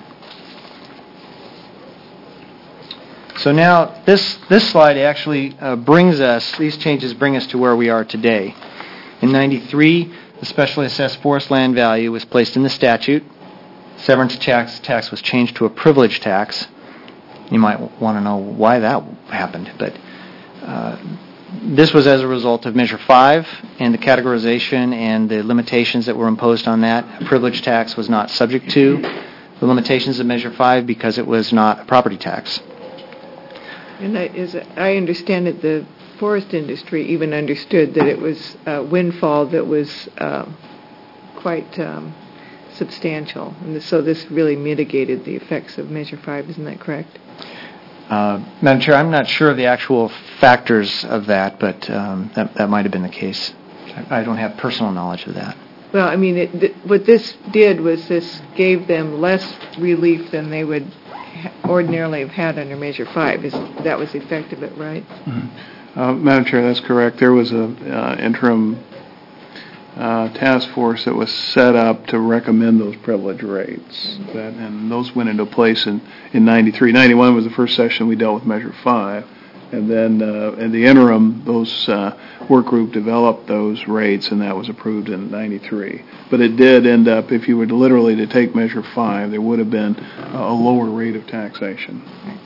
So now this this slide actually uh, brings us, these changes bring us to where we are today. In ninety-three, the specially assessed forest land value was placed in the statute. Severance tax, tax was changed to a privilege tax. You might want to know why that happened, but uh, this was as a result of Measure five and the categorization and the limitations that were imposed on that. A privilege tax was not subject to the limitations of Measure five because it was not a property tax. And I, as I understand it, the forest industry even understood that it was a windfall that was uh, quite um, substantial. And so this really mitigated the effects of Measure five, isn't that correct? Uh, Madam Chair, I'm not sure of the actual factors of that, but um, that, that might have been the case. I don't have personal knowledge of that. Well, I mean, it, th- what this did was this gave them less relief than they would ha- ordinarily have had under Measure five. Is, that was the effect of it, right? Mm-hmm. Uh, Madam Chair, that's correct. There was a uh, interim uh, task force that was set up to recommend those privilege rates. That, and those went into place in, in ninety-three. ninety-one was the first session we dealt with Measure five. And then uh, in the interim, those uh, work group developed those rates, and that was approved in ninety-three. But it did end up, if you were to literally to take Measure five, there would have been a lower rate of taxation.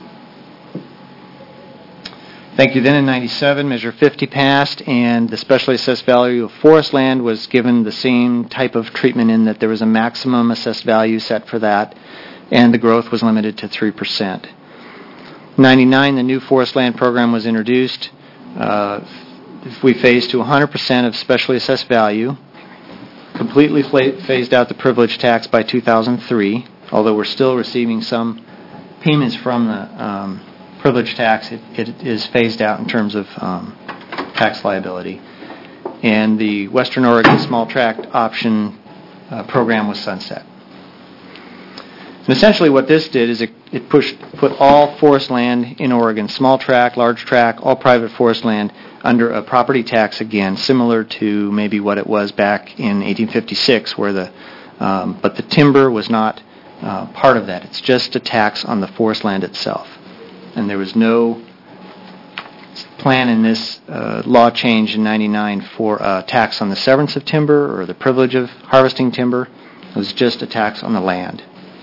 Thank you. Then in ninety-seven, Measure fifty passed, and the specially assessed value of forest land was given the same type of treatment in that there was a maximum assessed value set for that, and the growth was limited to three percent. ninety-nine, the new forest land program was introduced. Uh, we phased to one hundred percent of specially assessed value, completely fla- phased out the privilege tax by two thousand three, although we're still receiving some payments from the um, privilege tax. It, it is phased out in terms of um, tax liability. And the Western Oregon Small Tract Option uh, program was sunset. And essentially what this did is it, it pushed put all forest land in Oregon, small tract, large tract, all private forest land, under a property tax again, similar to maybe what it was back in eighteen fifty-six, where the um, but the timber was not uh, part of that. It's just a tax on the forest land itself. And there was no plan in this uh, law change in ninety-nine for a tax on the severance of timber or the privilege of harvesting timber. It was just a tax on the land.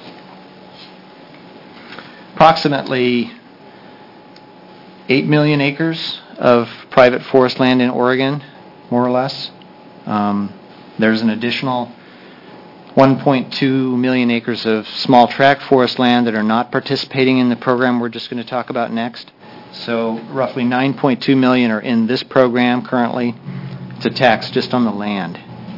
Approximately eight million acres of private forest land in Oregon, more or less. Um, there's an additional one point two million acres of small tract forest land that are not participating in the program we're just going to talk about next. So roughly nine point two million are in this program currently. It's a tax just on the land.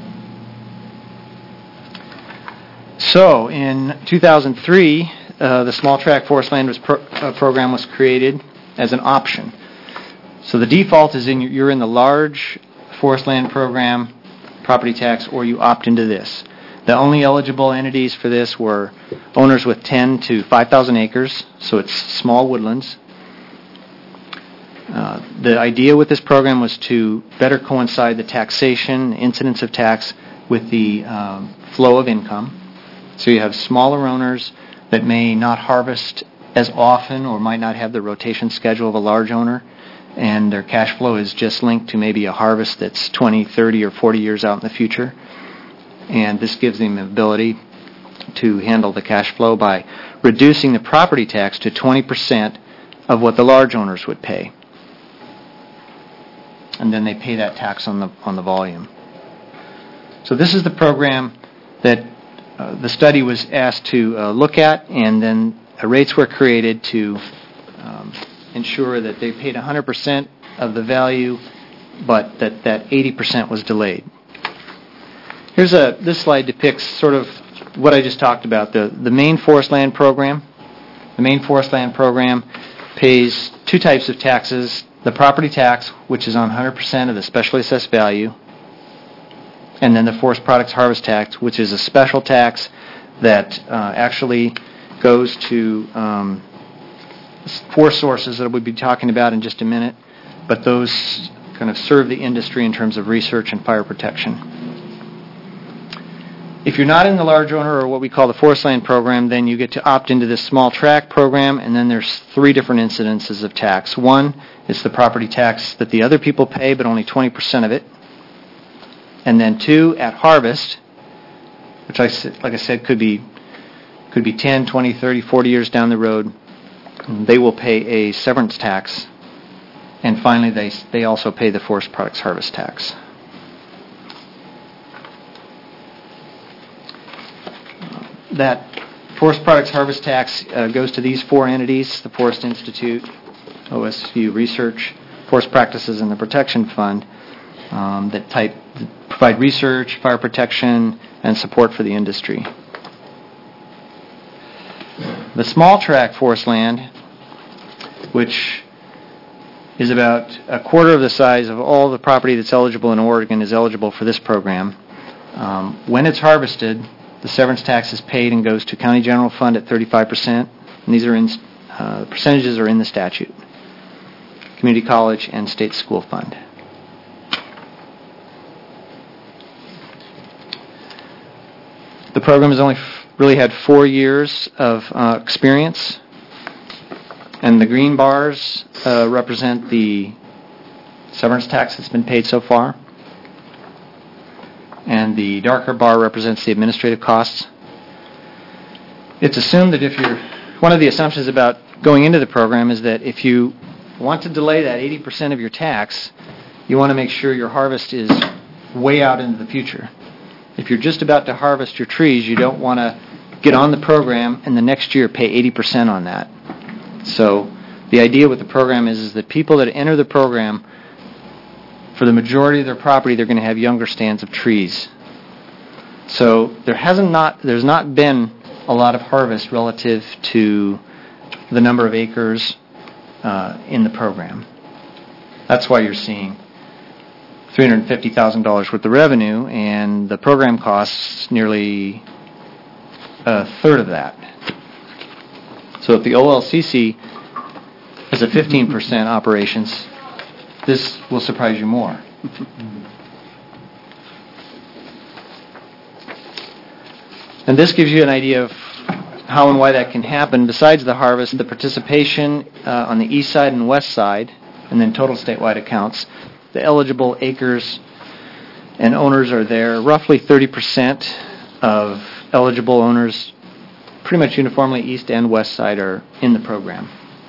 So in two thousand three, uh, the small tract forest land was pro- uh, program was created as an option. So the default is in you're in the large forest land program, property tax, or you opt into this. The only eligible entities for this were owners with ten to five thousand acres, so it's small woodlands. Uh, the idea with this program was to better coincide the taxation, incidence of tax, with the um, flow of income. So you have smaller owners that may not harvest as often or might not have the rotation schedule of a large owner, and their cash flow is just linked to maybe a harvest that's twenty, thirty, or forty years out in the future. And this gives them the ability to handle the cash flow by reducing the property tax to twenty percent of what the large owners would pay. And then they pay that tax on the on the volume. So this is the program that uh, the study was asked to uh, look at, and then uh, rates were created to um, ensure that they paid one hundred percent of the value, but that that eighty percent was delayed. Here's a this slide depicts sort of what I just talked about, the, the Maine Forest Land Program. The Maine Forest Land Program pays two types of taxes: the property tax, which is on one hundred percent of the specially assessed value, and then the forest products harvest tax, which is a special tax that uh, actually goes to um, four sources that we'll be talking about in just a minute, but those kind of serve the industry in terms of research and fire protection. If you're not in the large owner or what we call the forest land program, then you get to opt into this small tract program, and then there's three different incidences of tax. One is the property tax that the other people pay, but only twenty percent of it. And then two, at harvest, which I like I said could be could be ten, twenty, thirty, forty years down the road, they will pay a severance tax. And finally, they they also pay the forest products harvest tax. That forest products harvest tax uh, goes to these four entities: the Forest Institute, O S U Research, Forest Practices, and the Protection Fund, um, that type that provide research, fire protection, and support for the industry. The small tract forest land, which is about a quarter of the size of all the property that's eligible in Oregon, is eligible for this program. Um, when it's harvested, the severance tax is paid and goes to county general fund at thirty-five percent. And these are in, uh, the percentages are in the statute. Community college and state school fund. program has only f- really had four years of uh, experience, and the green bars uh, represent the severance tax that's been paid so far, and the darker bar represents the administrative costs. It's assumed that if you're, one of the assumptions about going into the program is that if you want to delay that eighty percent of your tax, you want to make sure your harvest is way out into the future. If you're just about to harvest your trees, you don't want to get on the program and the next year pay eighty percent on that. So the idea with the program is, is that people that enter the program, for the majority of their property, they're going to have younger stands of trees. So there hasn't not there's not been a lot of harvest relative to the number of acres uh, in the program. That's why you're seeing three hundred fifty thousand dollars worth of revenue, and the program costs nearly a third of that. So if the O L C C has a fifteen percent operations, this will surprise you more. And this gives you an idea of how and why that can happen. Besides the harvest, the participation uh, on the east side and west side, and then total statewide accounts, the eligible acres and owners are there. Roughly thirty percent of eligible owners, pretty much uniformly east and west side, are in the program.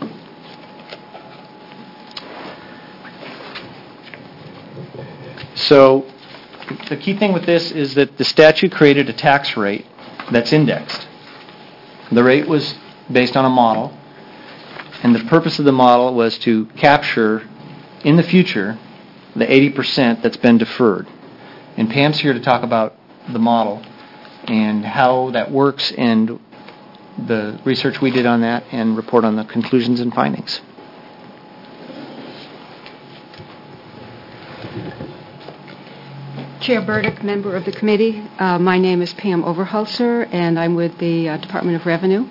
So the key thing with this is that the statute created a tax rate that's indexed. The rate was based on a model, and the purpose of the model was to capture in the future the eighty percent that's been deferred. And Pam's here to talk about the model and how that works and the research we did on that and report on the conclusions and findings. Chair Burdick, member of the committee. Uh, my name is Pam Overholser, and I'm with the uh, Department of Revenue.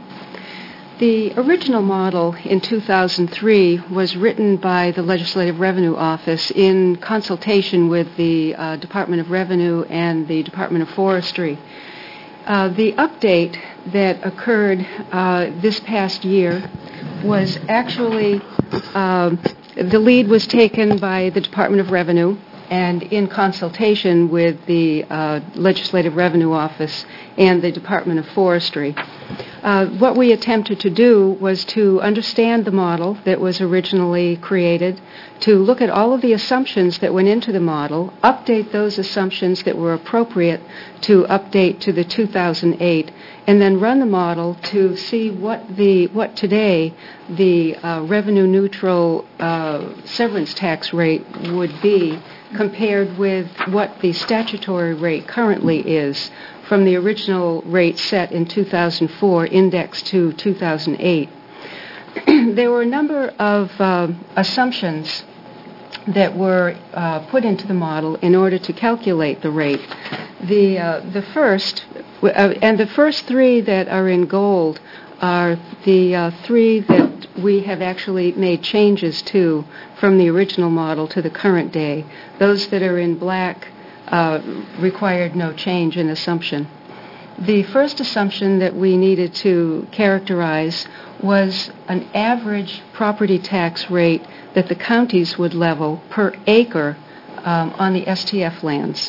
The original model in two thousand three was written by the Legislative Revenue Office in consultation with the uh, Department of Revenue and the Department of Forestry. Uh, the update that occurred uh, this past year was actually, uh, the lead was taken by the Department of Revenue, and in consultation with the uh, Legislative Revenue Office and the Department of Forestry. Uh, what we attempted to do was to understand the model that was originally created, to look at all of the assumptions that went into the model, update those assumptions that were appropriate to update to the two thousand eight, and then run the model to see what the what today the uh, revenue neutral uh, severance tax rate would be compared with what the statutory rate currently is from the original rate set in two thousand four, indexed to two thousand eight. There were a number of uh, assumptions that were uh, put into the model in order to calculate the rate. The uh, the first, uh, and the first three that are in gold are the uh, three that we have actually made changes to from the original model to the current day. Those that are in black uh, required no change in assumption. The first assumption that we needed to characterize was an average property tax rate that the counties would level per acre um, on the S T F lands.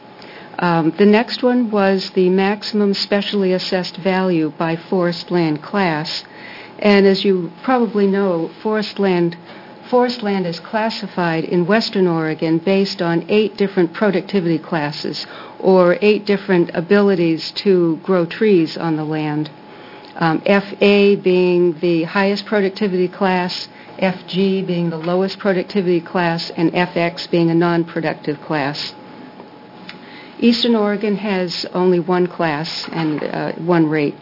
Um, the next one was the maximum specially assessed value by forest land class. And as you probably know, forest land forest land is classified in Western Oregon based on eight different productivity classes, or eight different abilities to grow trees on the land. Um, F A being the highest productivity class, F G being the lowest productivity class, and F X being a non-productive class. Eastern Oregon has only one class and uh, one rate.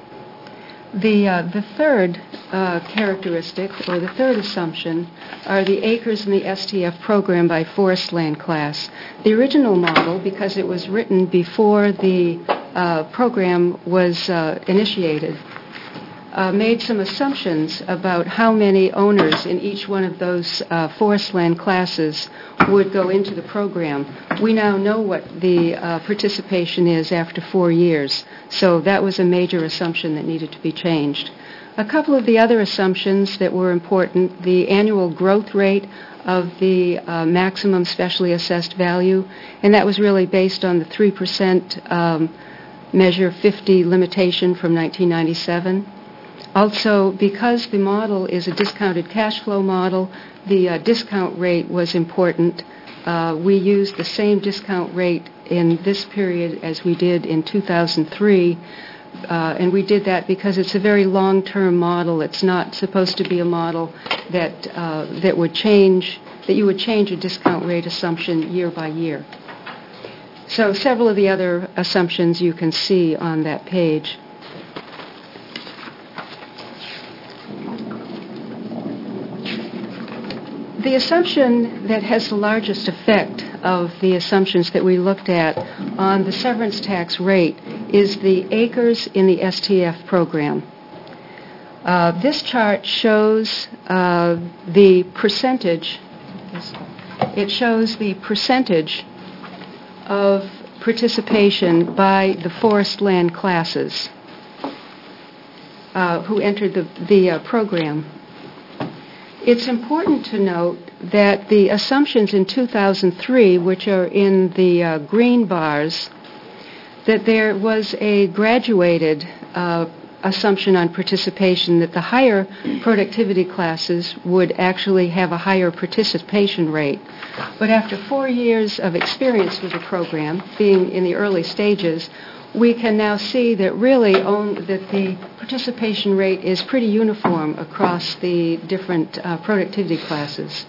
The uh, the third uh, characteristic, or the third assumption, are the acres in the S T F program by forest land class. The original model, because it was written before the uh, program was uh, initiated, uh, made some assumptions about how many owners in each one of those uh, forest land classes would go into the program. We now know what the uh, participation is after four years, so that was a major assumption that needed to be changed. A couple of the other assumptions that were important, the annual growth rate of the uh, maximum specially assessed value, and that was really based on the three percent um, measure fifty limitation from nineteen ninety-seven. Also, because the model is a discounted cash flow model, the uh, discount rate was important. Uh, we used the same discount rate in this period as we did in two thousand three, uh, and we did that because it's a very long-term model. It's not supposed to be a model that uh, that would change, that you would change a discount rate assumption year by year. So several of the other assumptions you can see on that page. The assumption that has the largest effect of the assumptions that we looked at on the severance tax rate is the acres in the S T F program. Uh, this chart shows uh, the percentage, it shows the percentage of participation by the forest land classes uh, who entered the, the uh, program. It's important to note that the assumptions in two thousand three, which are in the uh, green bars, that there was a graduated uh, assumption on participation, that the higher productivity classes would actually have a higher participation rate. But after four years of experience with the program, being in the early stages, we can now see that really on, that the participation rate is pretty uniform across the different uh, productivity classes.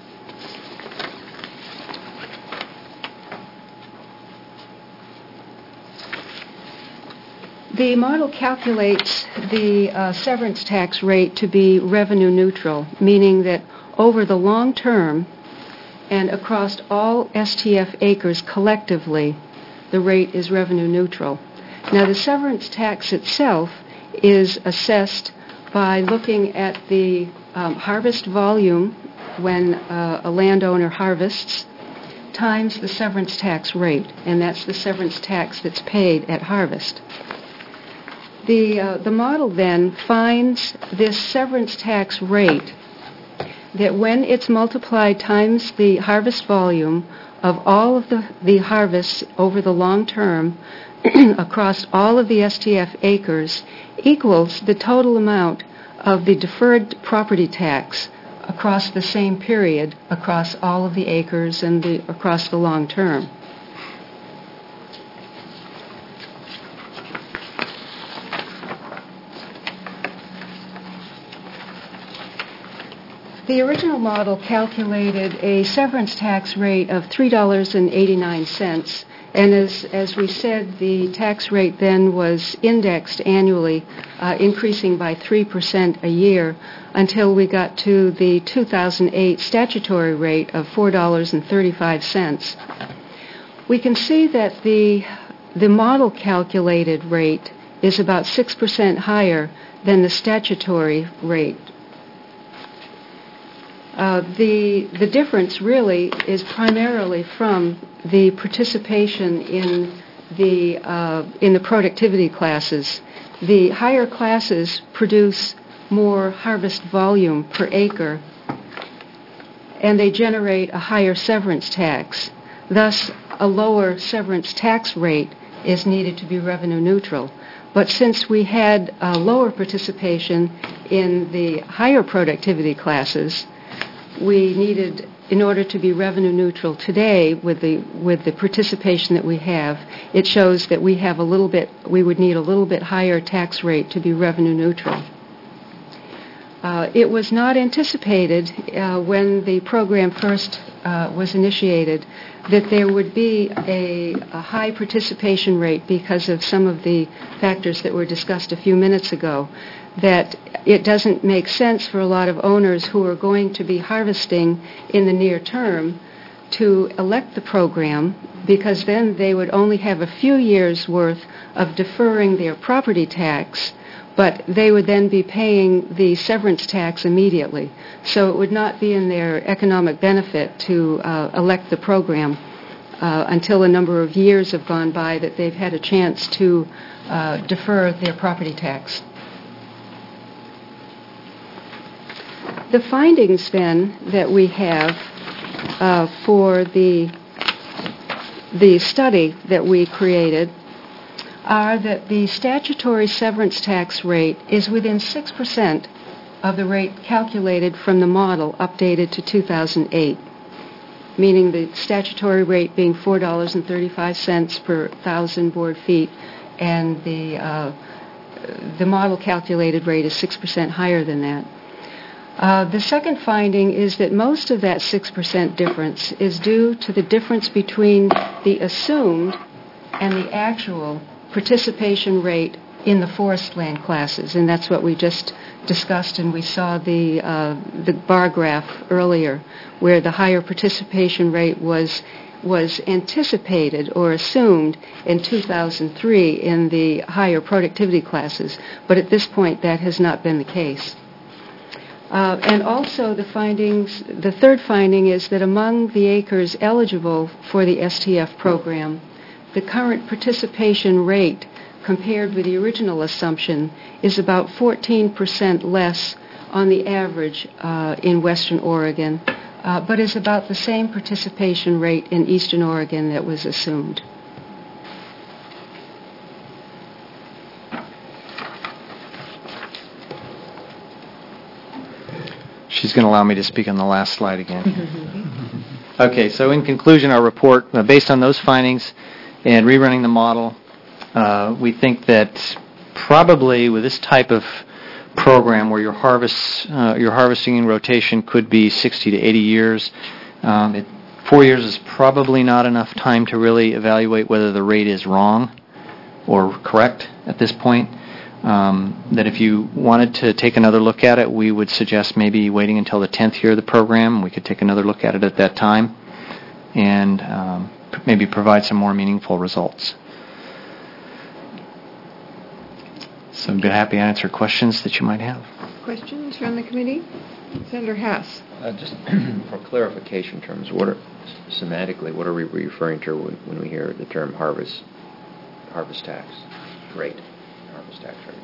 The model calculates the uh, severance tax rate to be revenue neutral, meaning that over the long term and across all S T F acres collectively, the rate is revenue neutral. Now, the severance tax itself is assessed by looking at the um, harvest volume when uh, a landowner harvests times the severance tax rate, and that's the severance tax that's paid at harvest. The, uh, the model then finds this severance tax rate that when it's multiplied times the harvest volume of all of the, the harvests over the long term across all of the S T F acres equals the total amount of the deferred property tax across the same period, across all of the acres and the, across the long term. The original model calculated a severance tax rate of three dollars and eighty-nine cents, and as, as we said, the tax rate then was indexed annually, uh, increasing by three percent a year until we got to the two thousand eight statutory rate of four dollars and thirty-five cents. We can see that the, the model calculated rate is about six percent higher than the statutory rate. Uh, the the difference really is primarily from the participation in the uh, in the productivity classes. The higher classes produce more harvest volume per acre, and they generate a higher severance tax. Thus, a lower severance tax rate is needed to be revenue neutral. But since we had a lower participation in the higher productivity classes, we needed, in order to be revenue neutral today with the with the participation that we have, it shows that we have a little bit, we would need a little bit higher tax rate to be revenue neutral. Uh, it was not anticipated uh, when the program first uh, was initiated that there would be a, a high participation rate because of some of the factors that were discussed a few minutes ago, that it doesn't make sense for a lot of owners who are going to be harvesting in the near term to elect the program, because then they would only have a few years' worth of deferring their property tax but they would then be paying the severance tax immediately. So it would not be in their economic benefit to uh, elect the program uh, until a number of years have gone by that they've had a chance to uh, defer their property tax. The findings, then, that we have uh, for the the study that we created are that the statutory severance tax rate is within six percent of the rate calculated from the model updated to two thousand eight, meaning the statutory rate being four dollars and thirty-five cents per thousand board feet, and the uh, the model calculated rate is six percent higher than that. Uh, the second finding is that most of that six percent difference is due to the difference between the assumed and the actual participation rate in the forest land classes, and that's what we just discussed, and we saw the uh, the bar graph earlier, where the higher participation rate was was anticipated or assumed in two thousand three in the higher productivity classes, but at this point that has not been the case. Uh, and also the findings, the third finding is that among the acres eligible for the S T F program, the current participation rate compared with the original assumption is about fourteen percent less on the average uh, in Western Oregon, uh, but is about the same participation rate in Eastern Oregon that was assumed. She's going to allow me to speak on the last slide again. Okay, so in conclusion, our report, uh, based on those findings and rerunning the model, uh, we think that probably with this type of program where your harvest, uh, your harvesting and rotation could be sixty to eighty years, um, it, four years is probably not enough time to really evaluate whether the rate is wrong or correct at this point. Um, that if you wanted to take another look at it, we would suggest maybe waiting until the tenth year of the program. We could take another look at it at that time and um, p- maybe provide some more meaningful results. So I'd be happy to answer questions that you might have. Questions from the committee? Senator Haas. Uh, just for clarification terms, what are, semantically, what are we referring to when, when we hear the term harvest, harvest tax rate? Harvest tax rate.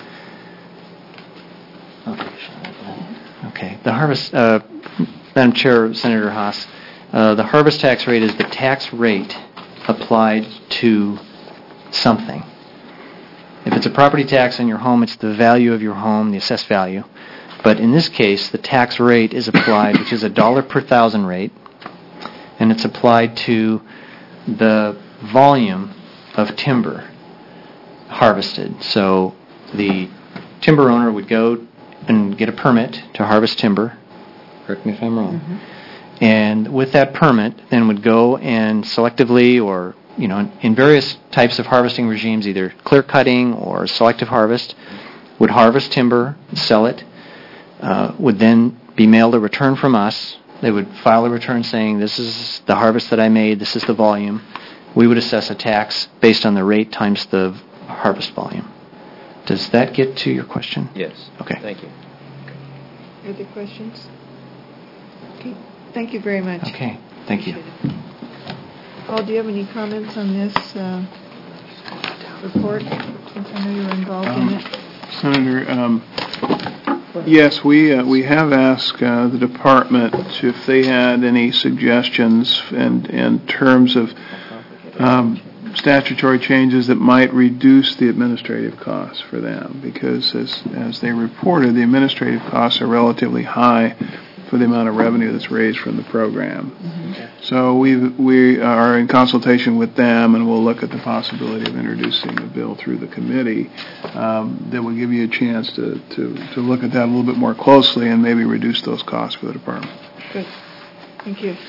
Okay. The harvest, uh, Madam Chair, Senator Haas, uh, the harvest tax rate is the tax rate applied to something. If it's a property tax on your home, it's the value of your home, the assessed value. But in this case, the tax rate is applied, which is a dollar per thousand rate, and it's applied to the volume of timber harvested. So the timber owner would go and get a permit to harvest timber. Correct me if I'm wrong. Mm-hmm. And with that permit, then would go and selectively, or you know, in various types of harvesting regimes, either clear cutting or selective harvest, would harvest timber, sell it, uh, would then be mailed a return from us. They would file a return saying, this is the harvest that I made, this is the volume. We would assess a tax based on the rate times the harvest volume. Does that get to your question? Yes. Okay. Thank you. Other questions? Okay. Thank you very much. Okay. Thank you. Paul, do you have any comments on this uh, report, since I know you were involved Um, in it? Senator, um, yes, we uh, we have asked uh, the department if they had any suggestions in, in terms of um, statutory changes that might reduce the administrative costs for them, because as as they reported, the administrative costs are relatively high for the amount of revenue that's raised from the program. Mm-hmm. So we we are in consultation with them, and we'll look at the possibility of introducing a bill through the committee um, that will give you a chance to, to, to look at that a little bit more closely and maybe reduce those costs for the department. Good. Thank you.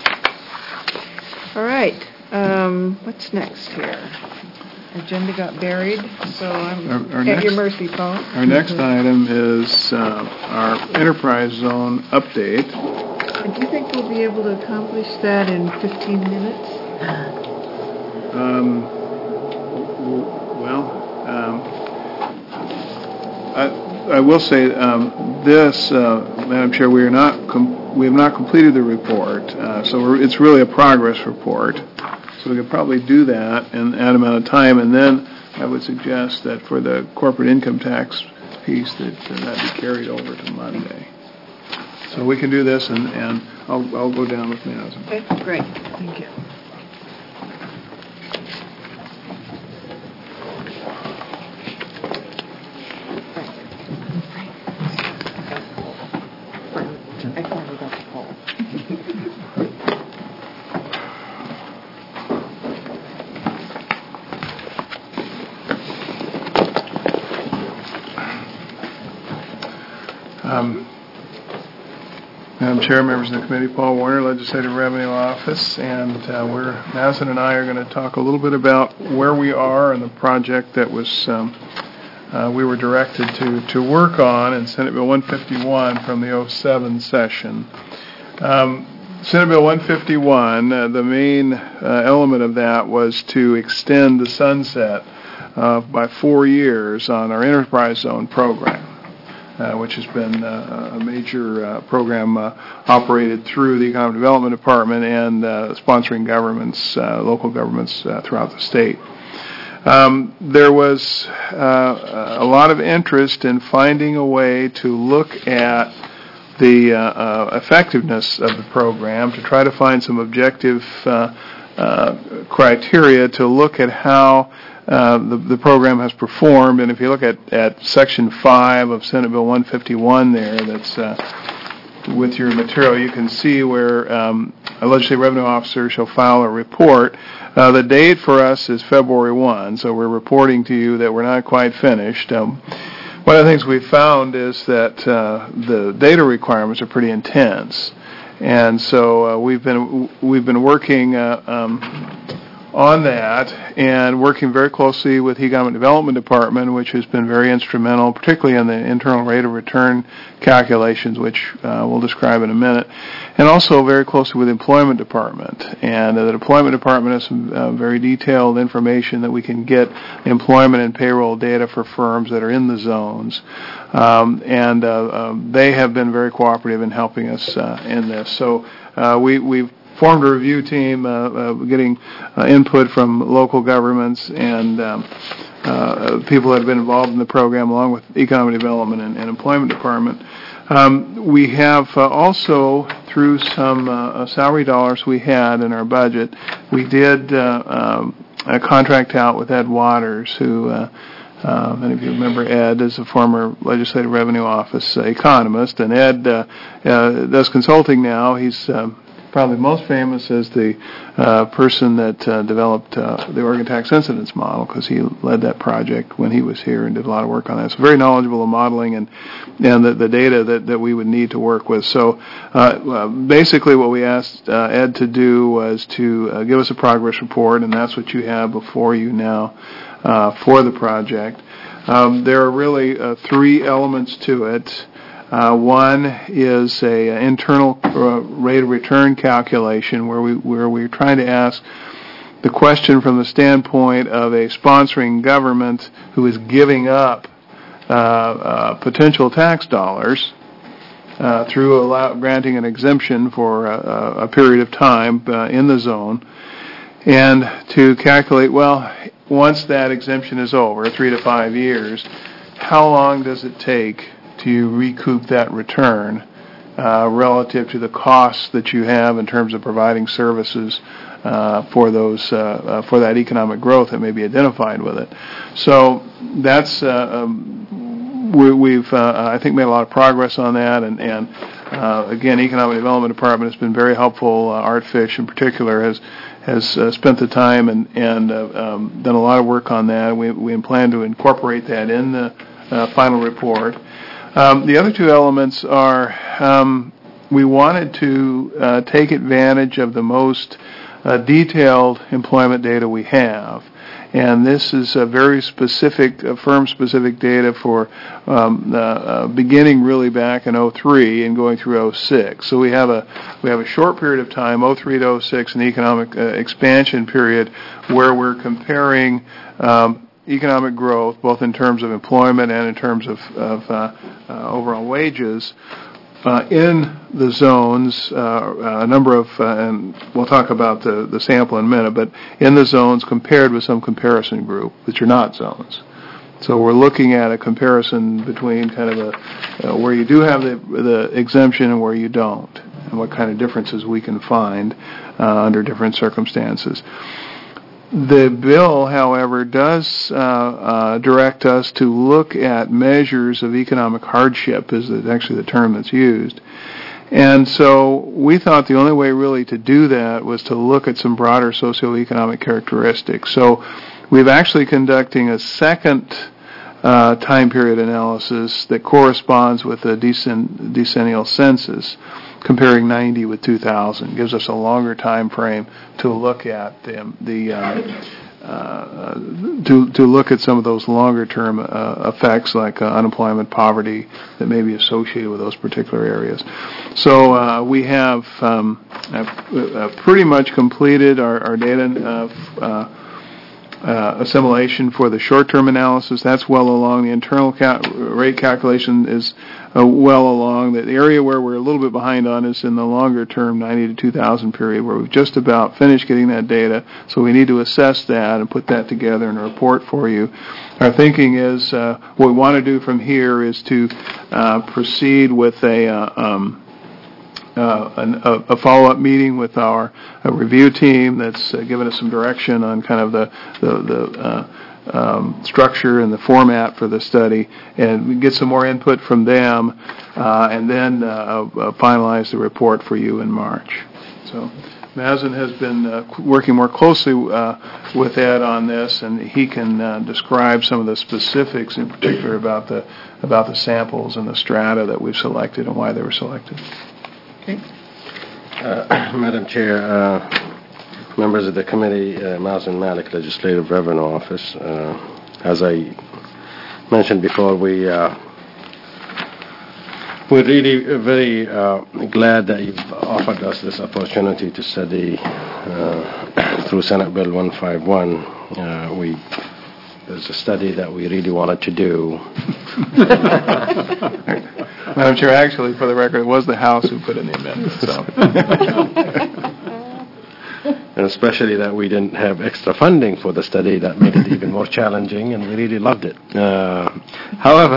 All right. Um, what's next here? Agenda got buried, so I'm Our- our at next- your mercy, Paul. Our next item is uh, our enterprise zone update. And do you think we'll be able to accomplish that in fifteen minutes? Um, w- Well, um, I will say um, this, uh, Madam Chair, we are not com- we have not completed the report, uh, so we're, it's really a progress report. So we could probably do that in that amount of time, and then I would suggest that for the corporate income tax piece that uh, that be carried over to Monday. So we can do this, and, and I'll, I'll go down with Madison. Okay, great. Thank you. I finally got the call. Um, Madam Chair, members of the committee, Paul Warner, Legislative Revenue Office, and uh, we're, Madison and I are going to talk a little bit about where we are in the project that was um, uh, we were directed to, to work on in Senate Bill one fifty-one from the oh seven session. Um, Senate Bill one fifty-one, uh, the main uh, element of that was to extend the sunset uh, by four years on our enterprise zone program. Uh, which has been uh, a major uh, program uh, operated through the Economic Development Department and uh, sponsoring governments, uh, local governments uh, throughout the state. Um, there was uh, a lot of interest in finding a way to look at the uh, uh, effectiveness of the program, to try to find some objective uh, uh, criteria to look at how Uh, the, the program has performed. And if you look at, at Section five of Senate Bill one fifty-one there, that's uh, with your material, you can see where um, a legislative revenue officer shall file a report. Uh, the date for us is February first, so we're reporting to you that we're not quite finished. Um, one of the things we found is that uh, the data requirements are pretty intense. And so uh, we've been we've been working uh, um, on that and working very closely with the Economic Development Department, which has been very instrumental, particularly in the internal rate of return calculations, which uh, we'll describe in a minute, and also very closely with the Employment Department. And uh, the Employment Department has some uh, very detailed information that we can get employment and payroll data for firms that are in the zones. Um, and uh, uh, they have been very cooperative in helping us uh, in this. So uh, we, we've formed a review team, uh, uh, getting uh, input from local governments and um, uh, people that have been involved in the program, along with Economic Development and, and Employment Department. Um, we have uh, also, through some uh, salary dollars we had in our budget, we did uh, um, a contract out with Ed Waters, who uh, Uh, many of you remember Ed as a former Legislative Revenue Office uh, economist, and Ed uh, uh, does consulting now. He's um, probably most famous as the uh, person that uh, developed uh, the Oregon Tax Incidence Model, because he led that project when he was here and did a lot of work on that. So very knowledgeable of modeling and and the, the data that, that we would need to work with. So uh, uh, basically what we asked uh, Ed to do was to uh, give us a progress report, and that's what you have before you now uh, for the project. Um, there are really uh, three elements to it. Uh, one is a, a internal uh, rate of return calculation where we where we're trying to ask the question from the standpoint of a sponsoring government who is giving up uh, uh, potential tax dollars uh, through allow, granting an exemption for a, a period of time uh, in the zone, and to calculate, well, once that exemption is over, three to five years, how long does it take to recoup that return uh, relative to the costs that you have in terms of providing services uh, for those uh, uh, for that economic growth that may be identified with it. So that's uh, um, we, we've uh, I think made a lot of progress on that, and and uh, again, Economic Development Department has been very helpful. Uh, Artfish in particular has has uh, spent the time and and uh, um, done a lot of work on that. We we plan to incorporate that in the uh, final report. Um, the other two elements are um, we wanted to uh, take advantage of the most uh, detailed employment data we have. And this is a very specific, uh, firm-specific data for um, uh, uh, beginning really back in oh three and going through oh six. So we have a we have a short period of time, oh three to oh six, an economic uh, expansion period, where we're comparing um, economic growth, both in terms of employment and in terms of, of uh, uh, overall wages, uh, in the zones, uh, a number of, uh, and we'll talk about the, the sample in a minute, but in the zones compared with some comparison group, which are not zones. So we're looking at a comparison between kind of a, uh, where you do have the, the exemption and where you don't, and what kind of differences we can find uh, under different circumstances. The bill, however, does uh, uh, direct us to look at measures of economic hardship, is the, actually the term that's used. And so we thought the only way really to do that was to look at some broader socioeconomic characteristics. So we've actually conducting a second uh, time period analysis that corresponds with the decen- decennial census, comparing ninety with two thousand. Gives us a longer time frame to look at the, the uh, uh, to to look at some of those longer term uh, effects like uh, unemployment, poverty that may be associated with those particular areas. So uh, we have um, uh, pretty much completed our, our data uh, uh, Uh, assimilation for the short-term analysis. That's well along. The internal cal- rate calculation is uh, well along. The area where we're a little bit behind on is in the longer-term ninety to two thousand period, where we've just about finished getting that data. So we need to assess that and put that together in a report for you. Our thinking is uh, what we want to do from here is to uh, proceed with a uh, um, Uh, an, a, a follow-up meeting with our uh, review team that's uh, given us some direction on kind of the the, the uh, um, structure and the format for the study, and we get some more input from them, uh, and then uh, uh, finalize the report for you in March. So Mazen has been uh, working more closely uh, with Ed on this, and he can uh, describe some of the specifics, in particular about the about the samples and the strata that we've selected and why they were selected. Okay. Uh, Madam Chair, uh, members of the committee, uh, Mazen Malik, Legislative Revenue Office. Uh, as I mentioned before, we uh, we're really very uh, glad that you've offered us this opportunity to study uh, through Senate Bill one fifty-one. Uh, we there's a study that we really wanted to do. Madam Chair, actually, for the record, it was the House who put in the amendment. So, and especially that we didn't have extra funding for the study, that made it even more challenging, and we really loved it. Uh, however,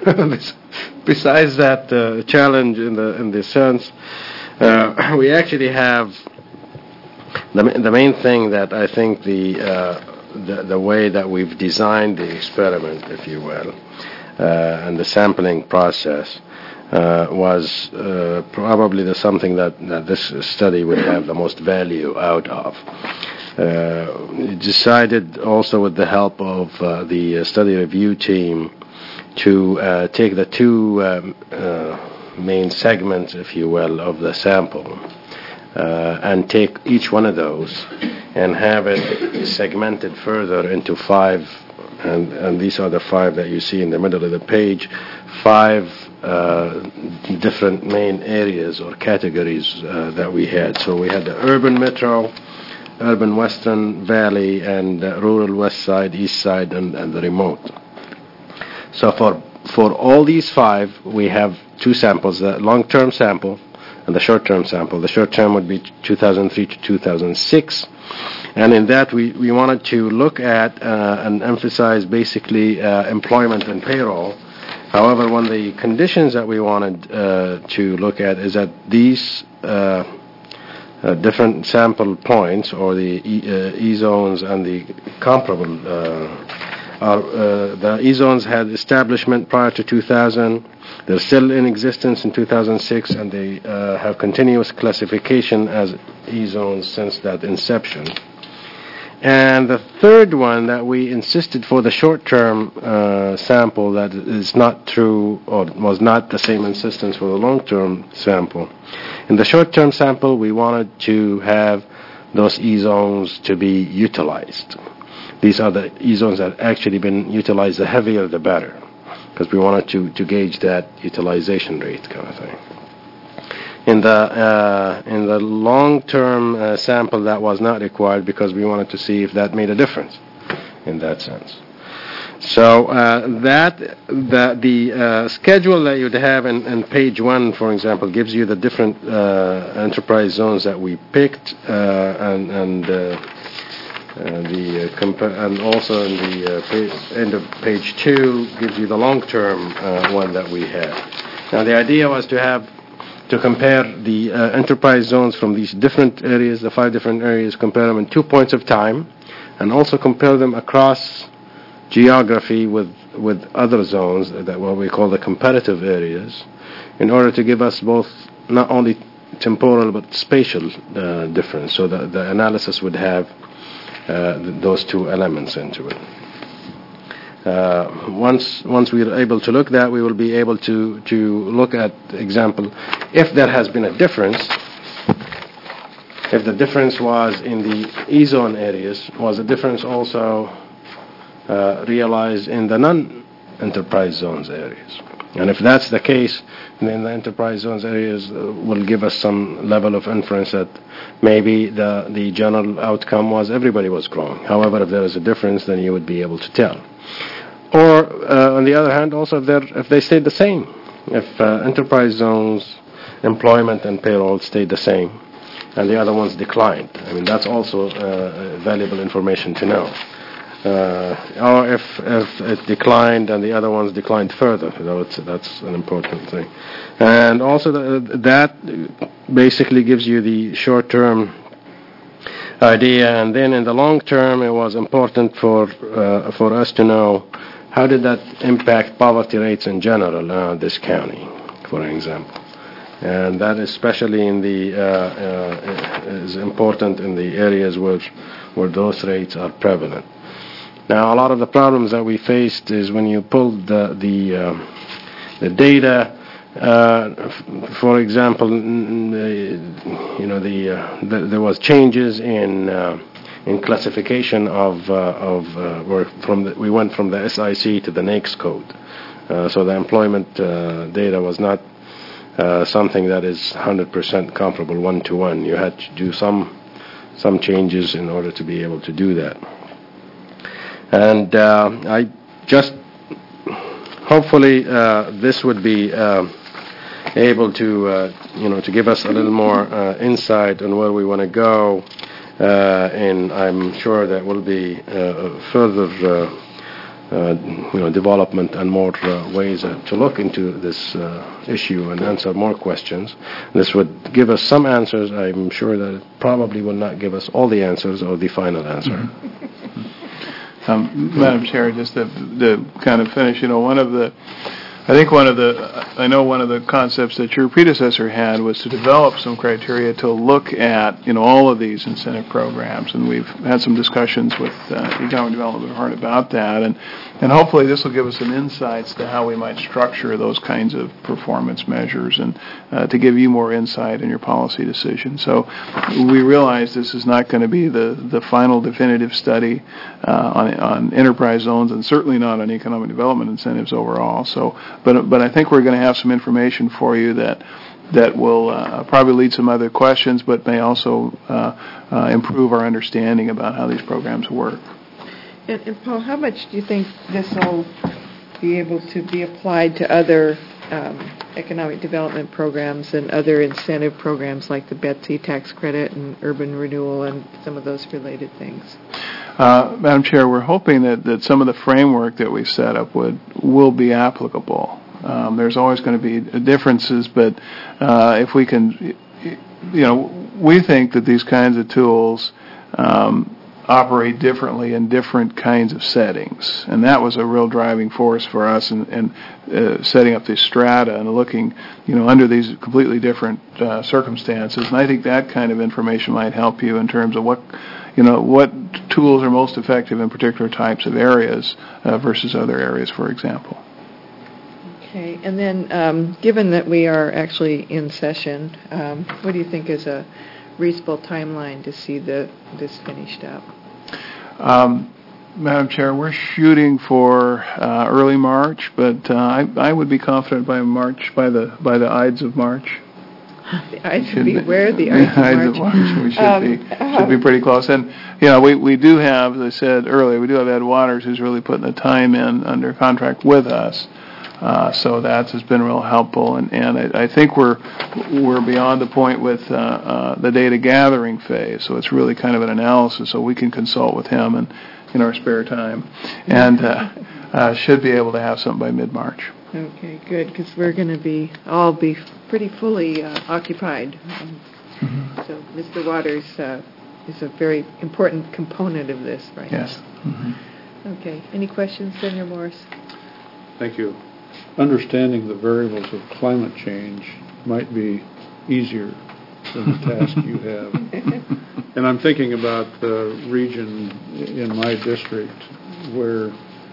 besides that uh, challenge in the in this sense, uh, we actually have the the main thing that I think the uh, the, the way that we've designed the experiment, if you will, uh, and the sampling process. Uh, was uh, probably the something that, that this study would have the most value out of. Uh, we decided also with the help of uh, the uh, study review team to uh, take the two um, uh, main segments, if you will, of the sample uh, and take each one of those and have it segmented further into five, and, and these are the five that you see in the middle of the page, five Uh, different main areas or categories uh, that we had. So we had the urban metro, urban western valley, and uh, rural west side, east side, and, and the remote. So for for all these five, we have two samples, the long-term sample and the short-term sample. The short-term would be two thousand three to two thousand six. And in that, we, we wanted to look at uh, and emphasize basically uh, employment and payroll. However, one of the conditions that we wanted uh, to look at is that these uh, uh, different sample points, or the E, uh, E-zones and the comparable, uh, are, uh, the E-zones had establishment prior to two thousand. They're still in existence in two thousand six, and they uh, have continuous classification as E-zones since that inception. And the third one that we insisted for the short-term uh, sample that is not true, or was not the same insistence for the long-term sample. In the short-term sample, we wanted to have those E-zones to be utilized. These are the E-zones that actually been utilized. The heavier, the better, because we wanted to, to gauge that utilization rate kind of thing. In the uh, in the long-term uh, sample, that was not required because we wanted to see if that made a difference in that sense. So uh, that the the uh, schedule that you'd have in, in page one, for example, gives you the different uh, enterprise zones that we picked, uh, and and uh, uh, the uh, compa- and also in the uh, pa- end of page two gives you the long-term uh, one that we had. Now the idea was to have to compare the uh, enterprise zones from these different areas, the five different areas, compare them in two points of time, and also compare them across geography with with other zones, that what we call the comparative areas, in order to give us both not only temporal but spatial uh, difference. So the, the analysis would have uh, th- those two elements into it. Uh, once once we are able to look that, we will be able to to look at example if there has been a difference. If the difference was in the E-zone areas, was the difference also uh, realized in the non-enterprise zones areas? And if that's the case, then the enterprise zones areas uh, will give us some level of inference that maybe the the general outcome was everybody was growing. However, if there is a difference, then you would be able to tell. Or, uh, on the other hand, also if, they're, if they stayed the same, if uh, enterprise zones, employment and payroll stayed the same, and the other ones declined. I mean, that's also uh, valuable information to know. Uh, or if, if it declined and the other ones declined further, you know, it's, that's an important thing. And also the, that basically gives you the short-term idea, and then in the long term it was important for uh, for us to know how did that impact poverty rates in general in uh, this county, for example. And that especially in the uh, uh, is important in the areas where where those rates are prevalent. Now, a lot of the problems that we faced is when you pulled the the, uh, the data. Uh, f- for example, n- n- you know, the, uh, the there was changes in uh, in classification of uh, of uh, where from the, we went from the S I C to the NAICS code, uh, so the employment uh, data was not uh, something that is one hundred percent comparable one to one. You had to do some some changes in order to be able to do that, and uh, I just hopefully uh, this would be. Uh, able to, uh, you know, to give us a little more uh, insight on where we want to go, uh, and I'm sure there will be uh, further, uh, uh, you know, development and more uh, ways uh, to look into this uh, issue and answer more questions. This would give us some answers. I'm sure that it probably will not give us all the answers or the final answer. Mm-hmm. um, Madam Chair, just to, to kind of finish, you know, one of the I think one of the, I know one of the concepts that your predecessor had was to develop some criteria to look at, you know, all of these incentive programs, and we've had some discussions with uh, the Economic Development Department about that, and, and hopefully this will give us some insights to how we might structure those kinds of performance measures and uh, to give you more insight in your policy decision. So we realize this is not going to be the, the final definitive study uh, on, on enterprise zones, and certainly not on economic development incentives overall. So But but I think we're going to have some information for you that that will uh, probably lead some other questions, but may also uh, uh, improve our understanding about how these programs work. And, and Paul, how much do you think this will be able to be applied to other um, economic development programs and other incentive programs like the Betsy tax credit and urban renewal and some of those related things? Uh, Madam Chair, we're hoping that, that some of the framework that we've set up would will be applicable. Um, there's always going to be differences, but uh, if we can, you know, we think that these kinds of tools um, operate differently in different kinds of settings, and that was a real driving force for us in, in uh, setting up this strata and looking, you know, under these completely different uh, circumstances. And I think that kind of information might help you in terms of what. You know, what tools are most effective in particular types of areas uh, versus other areas, for example. Okay, and then um, given that we are actually in session, um, what do you think is a reasonable timeline to see the this finished up? Um, Madam Chair, we're shooting for uh, early March, but uh, I, I would be confident by March, by the by the Ides of March. The Ides Should of be- Beware, the Ides of March. We should Um, be, should be pretty close. And, you know, we, we do have, as I said earlier, we do have Ed Waters who's really putting the time in under contract with us. Uh, so that has been real helpful. And, and I, I think we're, we're beyond the point with, uh, uh, the data gathering phase. So it's really kind of an analysis, so we can consult with him and in our spare time. And, uh, uh, should be able to have something by mid-March. Okay, good, because we're going to be, all be pretty fully uh, occupied. Um, Mm-hmm. So Mister Waters uh, is a very important component of this right Yes. now. Mm-hmm. Okay, any questions, Senator Morris? Thank you. Understanding the variables of climate change might be easier than the task you have. And I'm thinking about the region in my district where,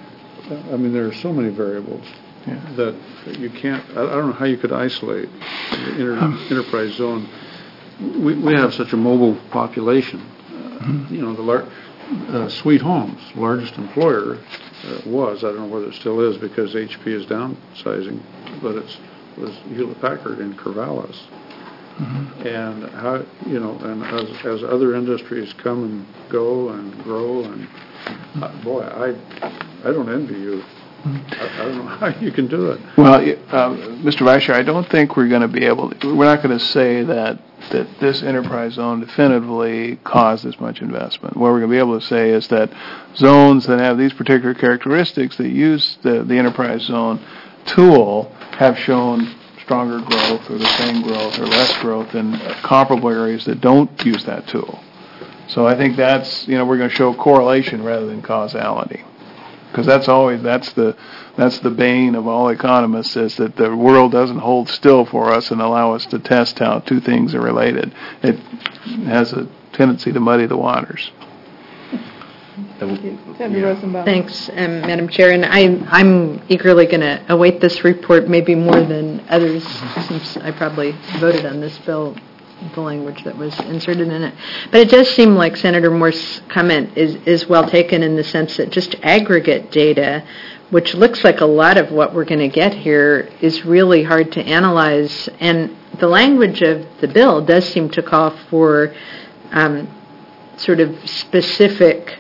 I mean, there are so many variables Yeah. that you can't, I I don't know how you could isolate the inter, enterprise zone. We, we have such a mobile population. Uh, you know, the lar- uh, Sweet Home's largest employer uh, was, I don't know whether it still is because H P is downsizing, but it's was Hewlett Packard in Corvallis. Mm-hmm. And how, you know, and as, as other industries come and go and grow, and uh, boy, I I don't envy you. I, I don't know how you can do it. Well, uh, Mister Vice Chair, I don't think we're going to be able to, we're not going to say that, that this enterprise zone definitively caused this much investment. What we're going to be able to say is that zones that have these particular characteristics that use the, the enterprise zone tool have shown stronger growth or the same growth or less growth in comparable areas that don't use that tool. So I think that's, you know, we're going to show correlation rather than causality. Because that's always, that's the that's the bane of all economists, is that the world doesn't hold still for us and allow us to test how two things are related. It has a tendency to muddy the waters. Senator Rosenbaum. Thanks, um, Madam Chair. And I, I'm eagerly going to await this report, maybe more than others, since I probably voted on this bill, the language that was inserted in it. But it does seem like Senator Moore's comment is, is well taken in the sense that just aggregate data, which looks like a lot of what we're going to get here, is really hard to analyze. And the language of the bill does seem to call for um, sort of specific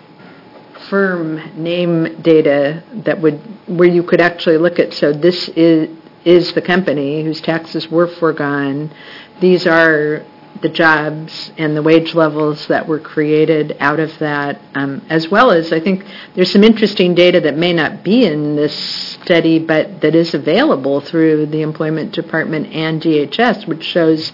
firm name data that would, where you could actually look at, so this is is the company whose taxes were foregone. These are the jobs and the wage levels that were created out of that, um, as well as I think there's some interesting data that may not be in this study, but that is available through the Employment Department and D H S, which shows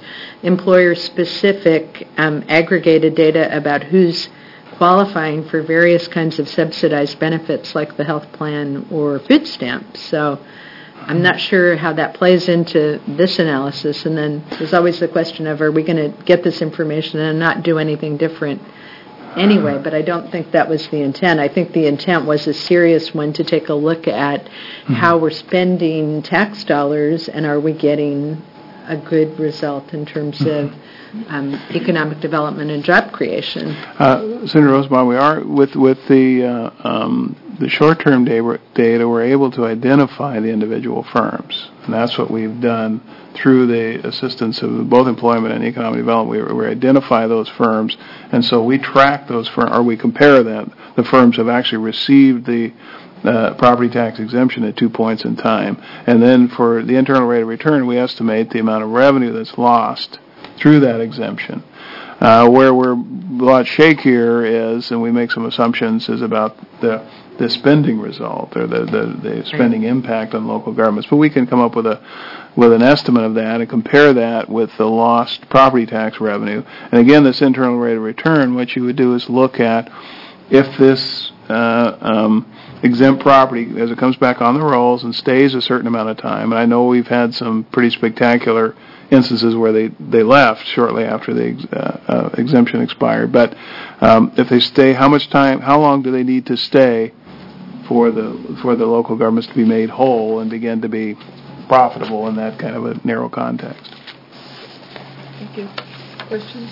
employer-specific um, aggregated data about who's qualifying for various kinds of subsidized benefits like the health plan or food stamps. So I'm not sure how that plays into this analysis. And then there's always the question of, are we going to get this information and not do anything different anyway? But I don't think that was the intent. I think the intent was a serious one, to take a look at mm-hmm. how we're spending tax dollars and are we getting a good result in terms mm-hmm. of um, economic development and job creation. Uh, Senator Rosenbaum, we are, with, with the uh, um, the short-term data, data, we're able to identify the individual firms. And that's what we've done through the assistance of both employment and economic development. We, we identify those firms, and so we track those firms, or we compare them. The firms have actually received the uh, property tax exemption at two points in time. And then for the internal rate of return, we estimate the amount of revenue that's lost through that exemption. Uh, where we're a lot shakier is, and we make some assumptions, is about the the spending result or the, the, the spending impact on local governments. But we can come up with a with an estimate of that and compare that with the lost property tax revenue. And again, this internal rate of return, what you would do is look at if this uh, um, exempt property, as it comes back on the rolls and stays a certain amount of time. And I know we've had some pretty spectacular instances where they, they left shortly after the ex, uh, uh, exemption expired. But um, if they stay, how much time, how long do they need to stay for the for the local governments to be made whole and begin to be profitable in that kind of a narrow context? Thank you. Questions?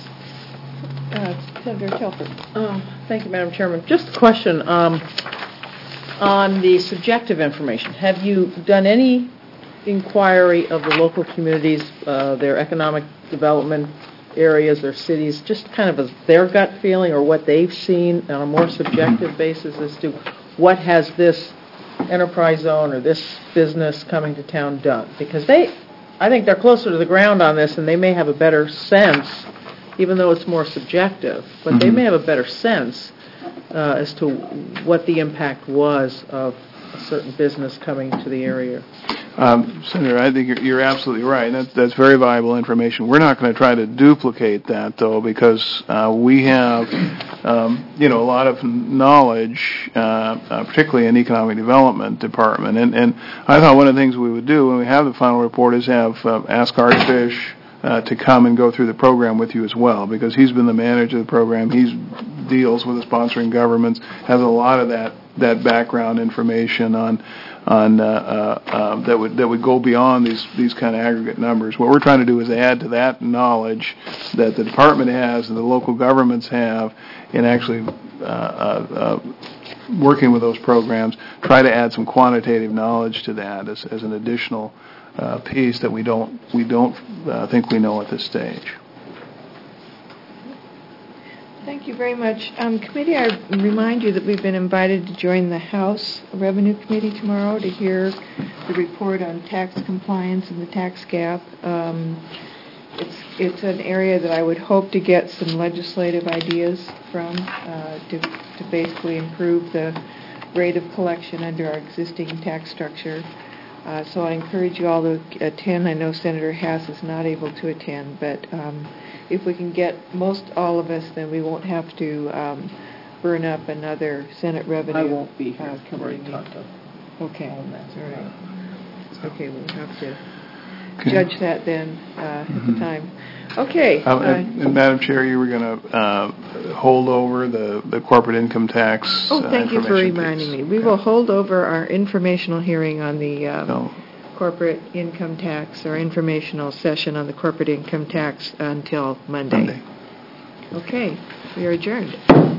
Uh, Senator Telford. Um, thank you, Madam Chairman. Just a question um, on the subjective information. Have you done any inquiry of the local communities, uh, their economic development areas, their cities, just kind of as their gut feeling or what they've seen on a more subjective basis as to what has this enterprise zone or this business coming to town done? Because they, I think they're closer to the ground on this, and they may have a better sense, even though it's more subjective, but they may have a better sense uh, as to what the impact was of a certain business coming to the area. Um, Senator, I think you're, you're absolutely right. That's, that's very valuable information. We're not going to try to duplicate that, though, because uh, we have, um, you know, a lot of knowledge, uh, uh, particularly in economic development department. And, and I thought one of the things we would do when we have the final report is have uh, ask Archfish uh, to come and go through the program with you as well, because he's been the manager of the program. He deals with the sponsoring governments, has a lot of that that background information on. on uh, uh, uh, that would that would go beyond these these kind of aggregate numbers. What we're trying to do is add to that knowledge that the department has and the local governments have in actually uh, uh, uh, working with those programs. Try to add some quantitative knowledge to that as, as an additional uh, piece that we don't we don't uh, think we know at this stage. Thank you very much. Um, committee, I remind you that we've been invited to join the House Revenue Committee tomorrow to hear the report on tax compliance and the tax gap. Um, it's it's an area that I would hope to get some legislative ideas from uh, to, to basically improve the rate of collection under our existing tax structure. Uh, so I encourage you all to attend. I know Senator Hass is not able to attend, but um, if we can get most all of us, then we won't have to um, burn up another Senate revenue. I won't be here. uh, committee We've already talked meeting. to- Okay, on that. all right. Okay, we'll have to Okay. judge that then uh, at Mhm. the time. Okay. Uh, uh, and, and Madam Chair, you were going to uh, hold over the, the corporate income tax. Oh, uh, thank you for information reminding piece. me. We Okay. will hold over our informational hearing on the uh, No. corporate income tax, or informational session on the corporate income tax until Monday. Monday. Okay, we are adjourned.